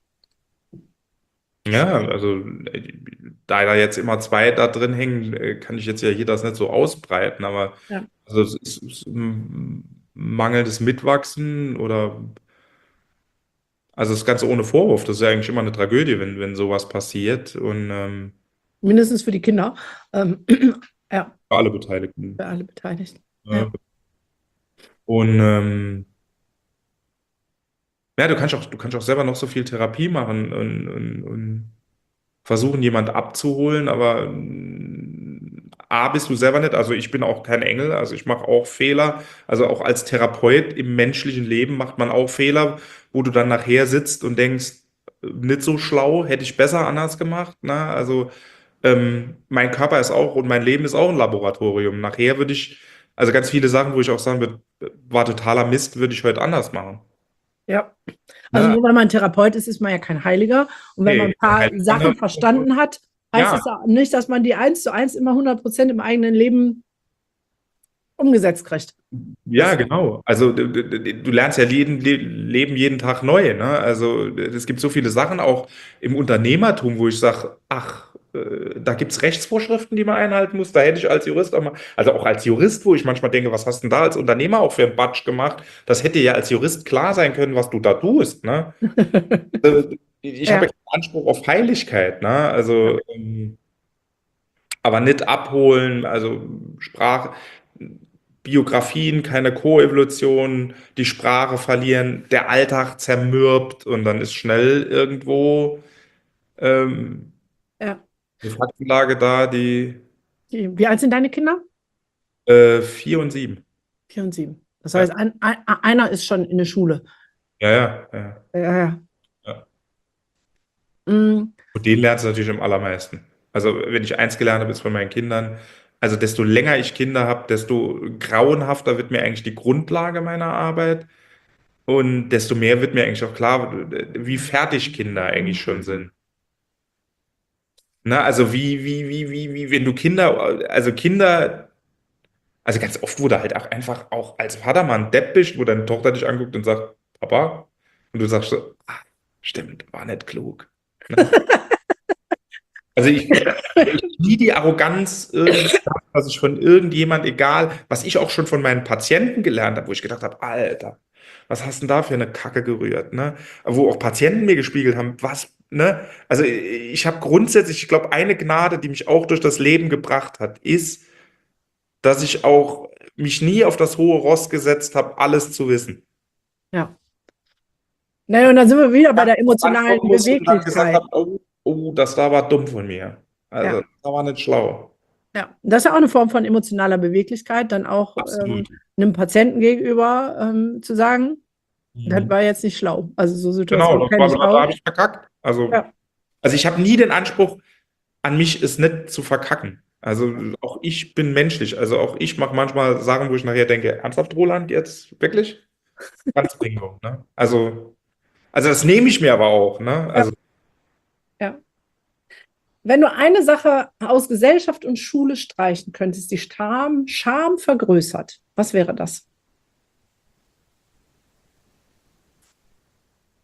ja, also äh, da da jetzt immer zwei da drin hängen, äh, kann ich jetzt ja hier das nicht so ausbreiten, aber Ja. also es ist, es ist ein mangelndes Mitwachsen oder also es ist ganz ohne Vorwurf, das ist ja eigentlich immer eine Tragödie, wenn, wenn sowas passiert und ähm, Mindestens für die Kinder. Ähm, ja, für alle Beteiligten. für alle Beteiligten. Ja. Ne? Und ähm, ja, du kannst auch, du kannst auch selber noch so viel Therapie machen und, und, und versuchen, jemand abzuholen, aber mm, A, bist du selber nicht, also ich bin auch kein Engel, also ich mache auch Fehler, also auch als Therapeut im menschlichen Leben macht man auch Fehler, wo du dann nachher sitzt und denkst, äh, nicht so schlau, hätte ich besser anders gemacht, ne? Also ähm, mein Körper ist auch und mein Leben ist auch ein Laboratorium. Nachher würde ich, also ganz viele Sachen, wo ich auch sagen würde, war totaler Mist, würde ich heute anders machen. Ja. Also Ne? nur weil man Therapeut ist, ist man ja kein Heiliger. Und wenn man Nee, ein paar halt Sachen verstanden hat, heißt ja, es ja nicht, dass man die eins zu eins immer hundert Prozent im eigenen Leben umgesetzt kriegt. ja, Das, genau. Also du, du, du lernst ja jeden, Le- Leben jeden Tag neu, ne? Also es gibt so viele Sachen auch im Unternehmertum, wo ich sage, ach, äh, da gibt es Rechtsvorschriften, die man einhalten muss. Da hätte ich als Jurist auch mal, also auch als Jurist, wo ich manchmal denke, was hast du denn da als Unternehmer auch für einen Batsch gemacht? Das hätte ja als Jurist klar sein können, was du da tust, ne? Äh, Ich habe ja, ja keinen Anspruch auf Heiligkeit, ne? ja. Also ähm, aber nicht abholen, also Sprache, Biografien, keine Koevolution, die Sprache verlieren, der Alltag zermürbt und dann ist schnell irgendwo ähm, Ja. eine Faktenlage da, die Die, wie alt sind deine Kinder? äh, vier und sieben. Vier und sieben. Das Ja, heißt, ein, ein, einer ist schon in der Schule. ja, ja. Ja, Ja, ja. ja. Mm, Und den lernst du natürlich am allermeisten. Also wenn ich eins gelernt habe, ist von meinen Kindern, also desto länger ich Kinder habe, desto grauenhafter wird mir eigentlich die Grundlage meiner Arbeit. Und desto mehr wird mir eigentlich auch klar, wie fertig Kinder eigentlich schon sind. Ne? Also wie, wie, wie, wie, wie, wenn du Kinder, also Kinder, also ganz oft wurde halt auch einfach auch als Vater mal ein Depp bist, wo deine Tochter dich anguckt und sagt, Papa, und du sagst so, ah, stimmt, war nicht klug. Ne? Also ich, ich nie die Arroganz irgendwie, gehabt, dass ich von irgendjemand, egal, was ich auch schon von meinen Patienten gelernt habe, wo ich gedacht habe, Alter, was hast denn da für eine Kacke gerührt, ne? Wo auch Patienten mir gespiegelt haben, was, ne? Also ich habe grundsätzlich, ich glaube, eine Gnade, die mich auch durch das Leben gebracht hat, ist, dass ich auch mich nie auf das hohe Ross gesetzt habe, alles zu wissen. ja. Naja, und dann sind wir wieder bei der emotionalen Antworten musste und dann gesagt Beweglichkeit. habe, oh, oh, das da war dumm von mir. Also, Ja, das war nicht schlau. ja. Das ist ja auch eine Form von emotionaler Beweglichkeit, dann auch ähm, Absolut. einem Patienten gegenüber ähm, zu sagen, das Mhm. war jetzt nicht schlau. Also so Genau, Situationen das kenne war, ich da auch. habe ich verkackt. Also, Ja. also ich habe nie den Anspruch, an mich es nicht zu verkacken. Also auch ich bin menschlich. Also auch ich mache manchmal Sachen, wo ich nachher denke, ernsthaft, Roland, jetzt wirklich? Ganz bingo, ne? Also, also das nehme ich mir aber auch, ne? Ja, Also ja. Wenn du eine Sache aus Gesellschaft und Schule streichen könntest, die Scham, Scham vergrößert, was wäre das?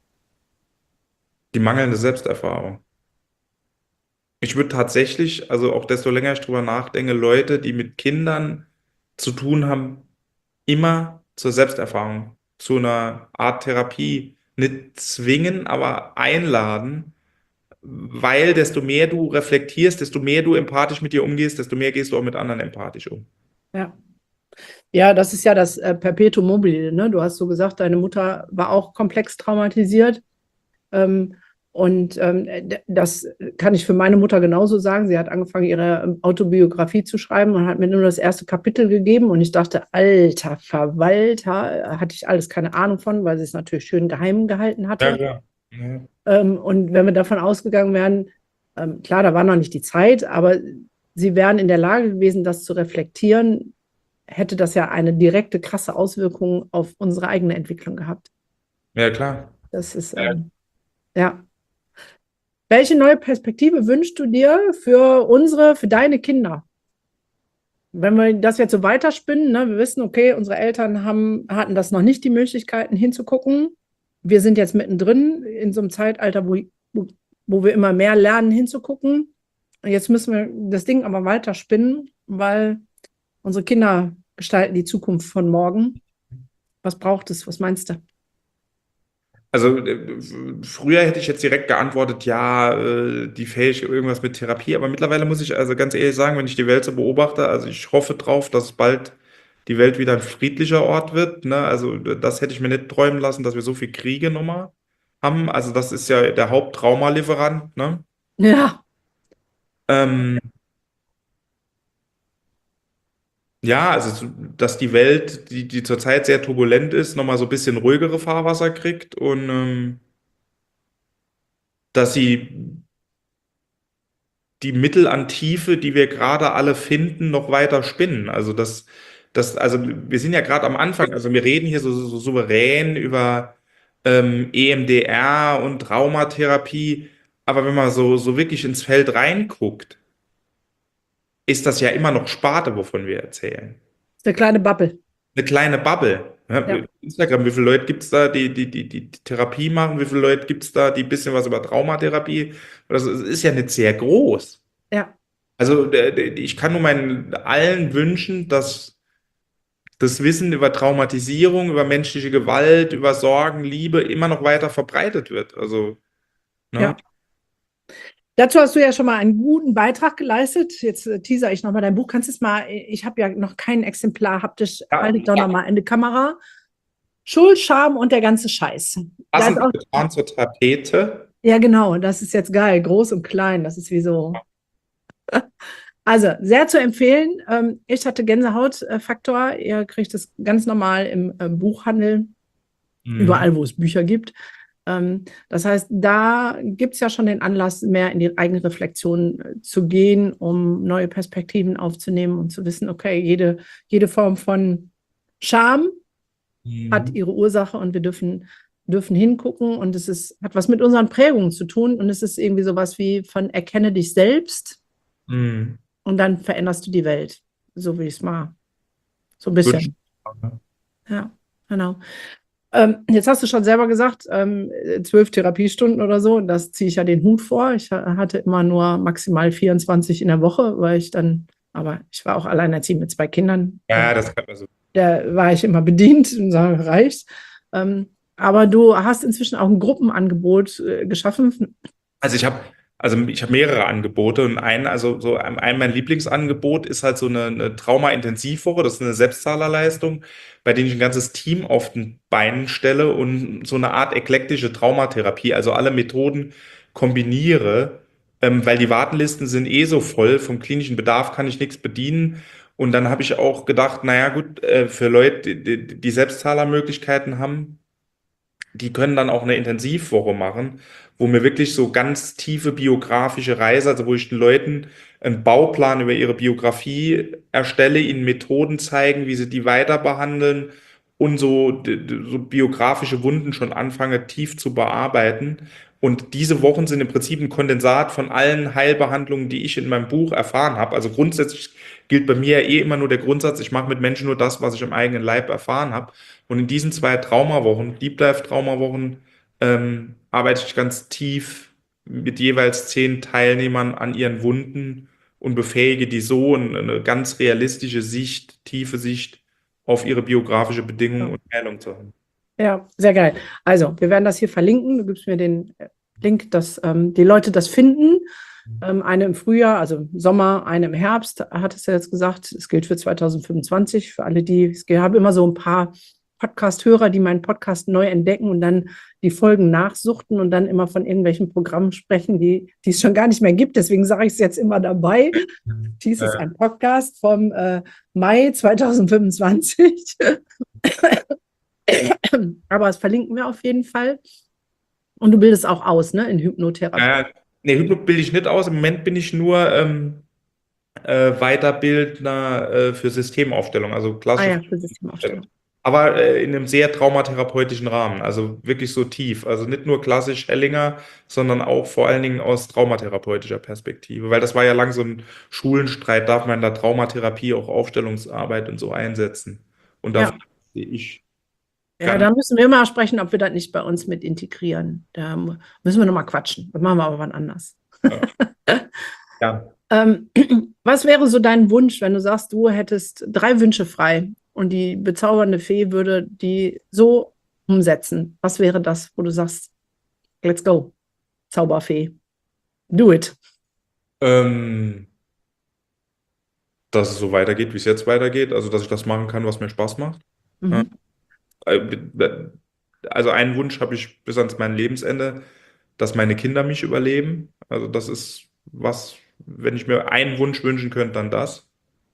Die mangelnde Selbsterfahrung. Ich würde tatsächlich, also auch desto länger ich drüber nachdenke, Leute, die mit Kindern zu tun haben, immer zur Selbsterfahrung, zu einer Art Therapie, nicht zwingen, aber einladen, weil desto mehr du reflektierst, desto mehr du empathisch mit dir umgehst, desto mehr gehst du auch mit anderen empathisch um. Ja. Ja, das ist ja das äh, Perpetuum mobile, ne? Du hast so gesagt, deine Mutter war auch komplex traumatisiert. Ähm, und ähm, das kann ich für meine Mutter genauso sagen. Sie hat angefangen, ihre ähm, Autobiografie zu schreiben und hat mir nur das erste Kapitel gegeben. Und ich dachte, alter Verwalter, äh, hatte ich alles keine Ahnung von, weil sie es natürlich schön geheim gehalten Ja, hatte. klar. Ja. Ähm, und wenn wir davon ausgegangen wären, ähm, klar, da war noch nicht die Zeit, aber sie wären in der Lage gewesen, das zu reflektieren, hätte das ja eine direkte, krasse Auswirkung auf unsere eigene Entwicklung gehabt. Ja, klar. Das ist, Ja. ähm, ja. Welche neue Perspektive wünschst du dir für unsere, für deine Kinder? Wenn wir das jetzt so weiterspinnen, ne, wir wissen, okay, unsere Eltern haben, hatten das noch nicht die Möglichkeiten hinzugucken. Wir sind jetzt mittendrin in so einem Zeitalter, wo, wo, wo wir immer mehr lernen hinzugucken. Und jetzt müssen wir das Ding aber weiterspinnen, weil unsere Kinder gestalten die Zukunft von morgen. Was braucht es? Was meinst du? Also äh, früher hätte ich jetzt direkt geantwortet, ja, äh, die Fähigkeit irgendwas mit Therapie, aber mittlerweile muss ich also ganz ehrlich sagen, wenn ich die Welt so beobachte, also ich hoffe drauf, dass bald die Welt wieder ein friedlicher Ort wird, ne? Also das hätte ich mir nicht träumen lassen, dass wir so viel Kriege nochmal haben. Also das ist ja der Haupttraumalieferant, ne? Ja, Ähm, ja, also so, dass die Welt, die, die zurzeit sehr turbulent ist, nochmal so ein bisschen ruhigere Fahrwasser kriegt und ähm, dass sie die Mittel an Tiefe, die wir gerade alle finden, noch weiter spinnen. Also das, das, also wir sind ja gerade am Anfang, also wir reden hier so, so, so souverän über ähm, E M D R und Traumatherapie, aber wenn man so, so wirklich ins Feld reinguckt, ist das ja immer noch Sparte, wovon wir erzählen. ist eine kleine Bubble. Eine kleine Bubble. Ja, Ja, Instagram, wie viele Leute gibt es da, die, die, die, die Therapie machen? Wie viele Leute gibt es da, die ein bisschen was über Traumatherapie? Das ist ja nicht sehr groß. ja, Also der- der- ich kann nur meinen allen wünschen, dass das Wissen über Traumatisierung, über menschliche Gewalt, über Sorgen, Liebe immer noch weiter verbreitet wird. Also, ne? ja. Dazu hast du ja schon mal einen guten Beitrag geleistet. Jetzt äh, teaser ich nochmal dein Buch. Kannst du es mal, ich habe ja noch kein Exemplar haptisch, Ja, halte ich doch nochmal in die Kamera. Schuld, Scham und der ganze Scheiß. Da ist passend auch, getan zur Tapete. ja, genau, das ist jetzt geil, groß und klein. Das ist wie so. Also, sehr zu empfehlen. Ähm, ich hatte Gänsehautfaktor. Ihr kriegt es ganz normal im äh, Buchhandel, Mhm. überall, wo es Bücher gibt. Ähm, das heißt, da gibt es ja schon den Anlass, mehr in die eigene Reflexion äh, zu gehen, um neue Perspektiven aufzunehmen und zu wissen, okay, jede, jede Form von Scham hat Mhm. ihre Ursache und wir dürfen, dürfen hingucken und es ist, hat was mit unseren Prägungen zu tun und es ist irgendwie sowas wie von erkenne dich selbst Mhm. und dann veränderst du die Welt. So will ich es mal, so ein Würde ich bisschen. sagen, Ja, genau. Ähm, jetzt hast du schon selber gesagt, ähm, zwölf Therapiestunden oder so, das ziehe ich ja den Hut vor. Ich ha- hatte immer nur maximal vierundzwanzig in der Woche, weil ich dann, aber ich war auch alleinerziehend mit zwei Kindern. ja, Ähm, ja, das kann man so. da war ich immer bedient und sage, reicht. Ähm, aber du hast inzwischen auch ein Gruppenangebot äh, geschaffen. Also ich habe also ich habe mehrere Angebote und ein, also so ein, ein mein Lieblingsangebot ist halt so eine, eine Trauma-Intensivwoche, das ist eine Selbstzahlerleistung, bei denen ich ein ganzes Team auf den Beinen stelle und so eine Art eklektische Traumatherapie, also alle Methoden kombiniere, ähm, weil die Wartenlisten sind eh so voll, vom klinischen Bedarf kann ich nichts bedienen. Und dann habe ich auch gedacht, naja gut, äh, für Leute, die, die die Selbstzahlermöglichkeiten haben, die können dann auch eine Intensivwoche machen, wo mir wirklich so ganz tiefe biografische Reise, also wo ich den Leuten einen Bauplan über ihre Biografie erstelle, ihnen Methoden zeigen, wie sie die weiter behandeln und so, d- d- so biografische Wunden schon anfange tief zu bearbeiten. Und diese Wochen sind im Prinzip ein Kondensat von allen Heilbehandlungen, die ich in meinem Buch erfahren habe. Also grundsätzlich gilt bei mir ja eh immer nur der Grundsatz, ich mache mit Menschen nur das, was ich im eigenen Leib erfahren habe. Und in diesen zwei Traumawochen, Deep Dive Traumawochen, ähm, arbeite ich ganz tief mit jeweils zehn Teilnehmern an ihren Wunden und befähige die so, eine, eine ganz realistische Sicht, tiefe Sicht auf ihre biografische Bedingung Ja. und Heilung zu haben. Ja, sehr geil. Also, wir werden das hier verlinken. Du gibst mir den äh, Link, dass ähm, die Leute das finden. Ähm, eine im Frühjahr, also im Sommer, eine im Herbst, hattest du jetzt gesagt. Es gilt für zwanzig fünfundzwanzig. Für alle, die, ich habe immer so ein paar Podcast-Hörer, die meinen Podcast neu entdecken und dann die Folgen nachsuchten und dann immer von irgendwelchen Programmen sprechen, die, die es schon gar nicht mehr gibt. Deswegen sage ich es jetzt immer dabei. Dies ist Äh, ein Podcast vom äh, Mai zwanzig fünfundzwanzig. Aber das verlinken wir auf jeden Fall. Und du bildest auch aus, ne, in Hypnotherapie. äh, nee, Hypno bilde ich nicht aus. Im Moment bin ich nur ähm, äh, Weiterbildner äh, für Systemaufstellung, also Ah klassische ja, für Systemaufstellung. aber äh, in einem sehr traumatherapeutischen Rahmen, also wirklich so tief. Also nicht nur klassisch Hellinger, sondern auch vor allen Dingen aus traumatherapeutischer Perspektive, weil das war ja lang so ein Schulenstreit, darf man in der Traumatherapie auch Aufstellungsarbeit und so einsetzen? Und dafür Ja. sehe ich Ja, ganz, da müssen wir mal sprechen, ob wir das nicht bei uns mit integrieren. Da mu- müssen wir nochmal quatschen. Das machen wir aber wann anders. äh, ja. Ähm, was wäre so dein Wunsch, wenn du sagst, du hättest drei Wünsche frei und die bezaubernde Fee würde die so umsetzen? Was wäre das, wo du sagst, let's go, Zauberfee, do it? Ähm, dass es so weitergeht, wie es jetzt weitergeht, also dass ich das machen kann, was mir Spaß macht. Ja. Mhm. Äh, Also einen Wunsch habe ich bis ans mein Lebensende, dass meine Kinder mich überleben. Also das ist was, wenn ich mir einen Wunsch wünschen könnte, dann das.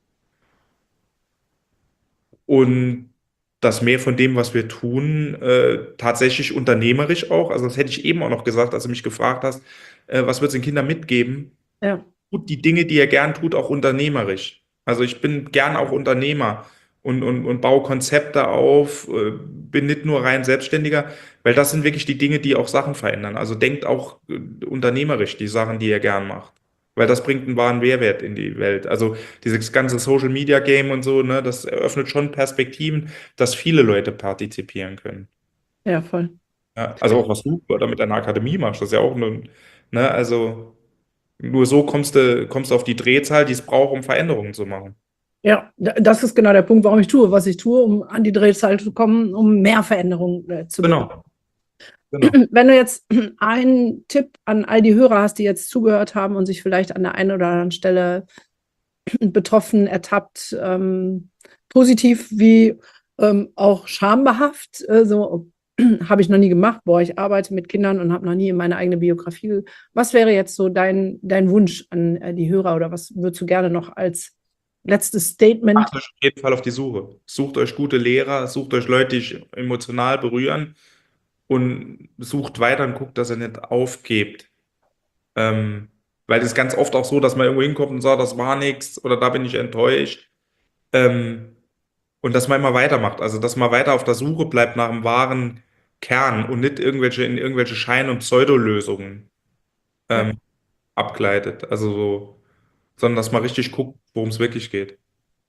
Und das mehr von dem, was wir tun, äh, tatsächlich unternehmerisch auch. Also das hätte ich eben auch noch gesagt, als du mich gefragt hast, äh, was würdest du den Kindern mitgeben? Ja, Tut die Dinge, die er gern tut, auch unternehmerisch. Also ich bin gern auch Unternehmer und, und, und baue Konzepte auf, äh, bin nicht nur rein Selbstständiger, weil das sind wirklich die Dinge, die auch Sachen verändern. Also denkt auch äh, unternehmerisch die Sachen, die ihr gern macht. Weil das bringt einen wahren Mehrwert in die Welt. Also dieses ganze Social Media Game und so, ne, das eröffnet schon Perspektiven, dass viele Leute partizipieren können. ja, voll. Ja, also auch was du da mit deiner Akademie machst, das ist ja auch eine, ne, also nur so kommst du, kommst du auf die Drehzahl, die es braucht, um Veränderungen zu machen. Ja, da- das ist genau der Punkt, warum ich tue, was ich tue, um an die Drehzahl zu kommen, um mehr Veränderungen äh, zu bewirken. Genau, genau. Wenn du jetzt einen Tipp an all die Hörer hast, die jetzt zugehört haben und sich vielleicht an der einen oder anderen Stelle betroffen, ertappt, ähm, positiv wie ähm, auch schambehaft, äh, so habe ich noch nie gemacht, boah, ich arbeite mit Kindern und habe noch nie in meine eigene Biografie. Was wäre jetzt so dein, dein Wunsch an äh, die Hörer oder was würdest du gerne noch als letztes Statement? Macht euch auf jeden Fall auf die Suche. Sucht euch gute Lehrer, sucht euch Leute, die euch emotional berühren und sucht weiter und guckt, dass ihr nicht aufgebt. Ähm, weil es ist ganz oft auch so, dass man irgendwo hinkommt und sagt, das war nichts oder da bin ich enttäuscht. Ähm, und dass man immer weitermacht. Also, dass man weiter auf der Suche bleibt nach dem wahren Kern und nicht irgendwelche in irgendwelche Schein- und Pseudolösungen Ja. ähm, abgleitet. Also so, sondern dass man richtig guckt, worum es wirklich geht.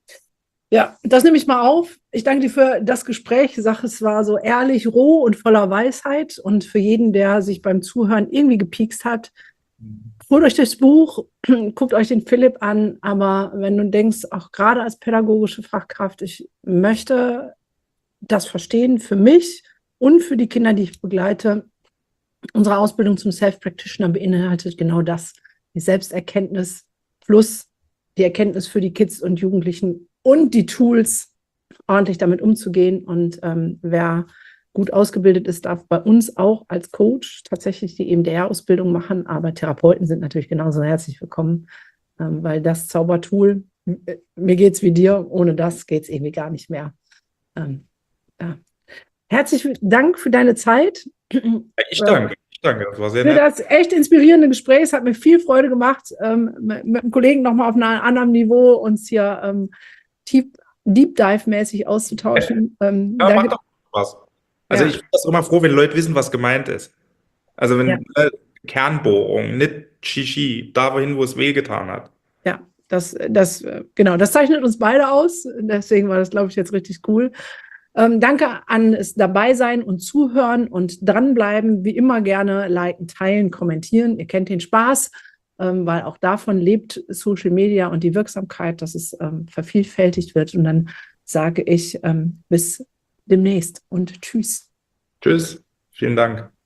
Ja, das nehme ich mal auf. Ich danke dir für das Gespräch. Ich sage, es war so ehrlich, roh und voller Weisheit. Und für jeden, der sich beim Zuhören irgendwie gepiekst hat, holt euch das Buch, guckt euch den Philipp an. Aber wenn du denkst, auch gerade als pädagogische Fachkraft, ich möchte das verstehen für mich und für die Kinder, die ich begleite, unsere Ausbildung zum Self-Practitioner beinhaltet genau das. Die Selbsterkenntnis plus die Erkenntnis für die Kids und Jugendlichen und die Tools, ordentlich damit umzugehen. Und ähm, wer gut ausgebildet ist, darf bei uns auch als Coach tatsächlich die E M D R-Ausbildung machen. Aber Therapeuten sind natürlich genauso herzlich willkommen, ähm, weil das Zaubertool, äh, mir geht es wie dir, ohne das geht es irgendwie gar nicht mehr. Ähm, ja. Herzlichen Dank für deine Zeit. Ich danke, ich danke, das war sehr Für nett. das echt inspirierende Gespräch. Es hat mir viel Freude gemacht, ähm, mit, mit einem Kollegen nochmal auf einem anderen Niveau uns hier ähm, tief, Deep Dive-mäßig auszutauschen. Ähm, Ja, danke. macht auch Spaß. Also Ja, ich bin das immer froh, wenn Leute wissen, was gemeint ist. Also ja, wenn äh, Kernbohrung, nicht Shishi, da wohin, wo es wehgetan hat. ja. Das, das, äh, genau, das zeichnet uns beide aus. Deswegen war das, glaube ich, jetzt richtig cool. Ähm, danke an es dabei sein und zuhören und dranbleiben. Wie immer gerne liken, teilen, kommentieren. Ihr kennt den Spaß, ähm, weil auch davon lebt Social Media und die Wirksamkeit, dass es ähm, vervielfältigt wird. Und dann sage ich ähm, bis demnächst und tschüss. Tschüss, vielen Dank.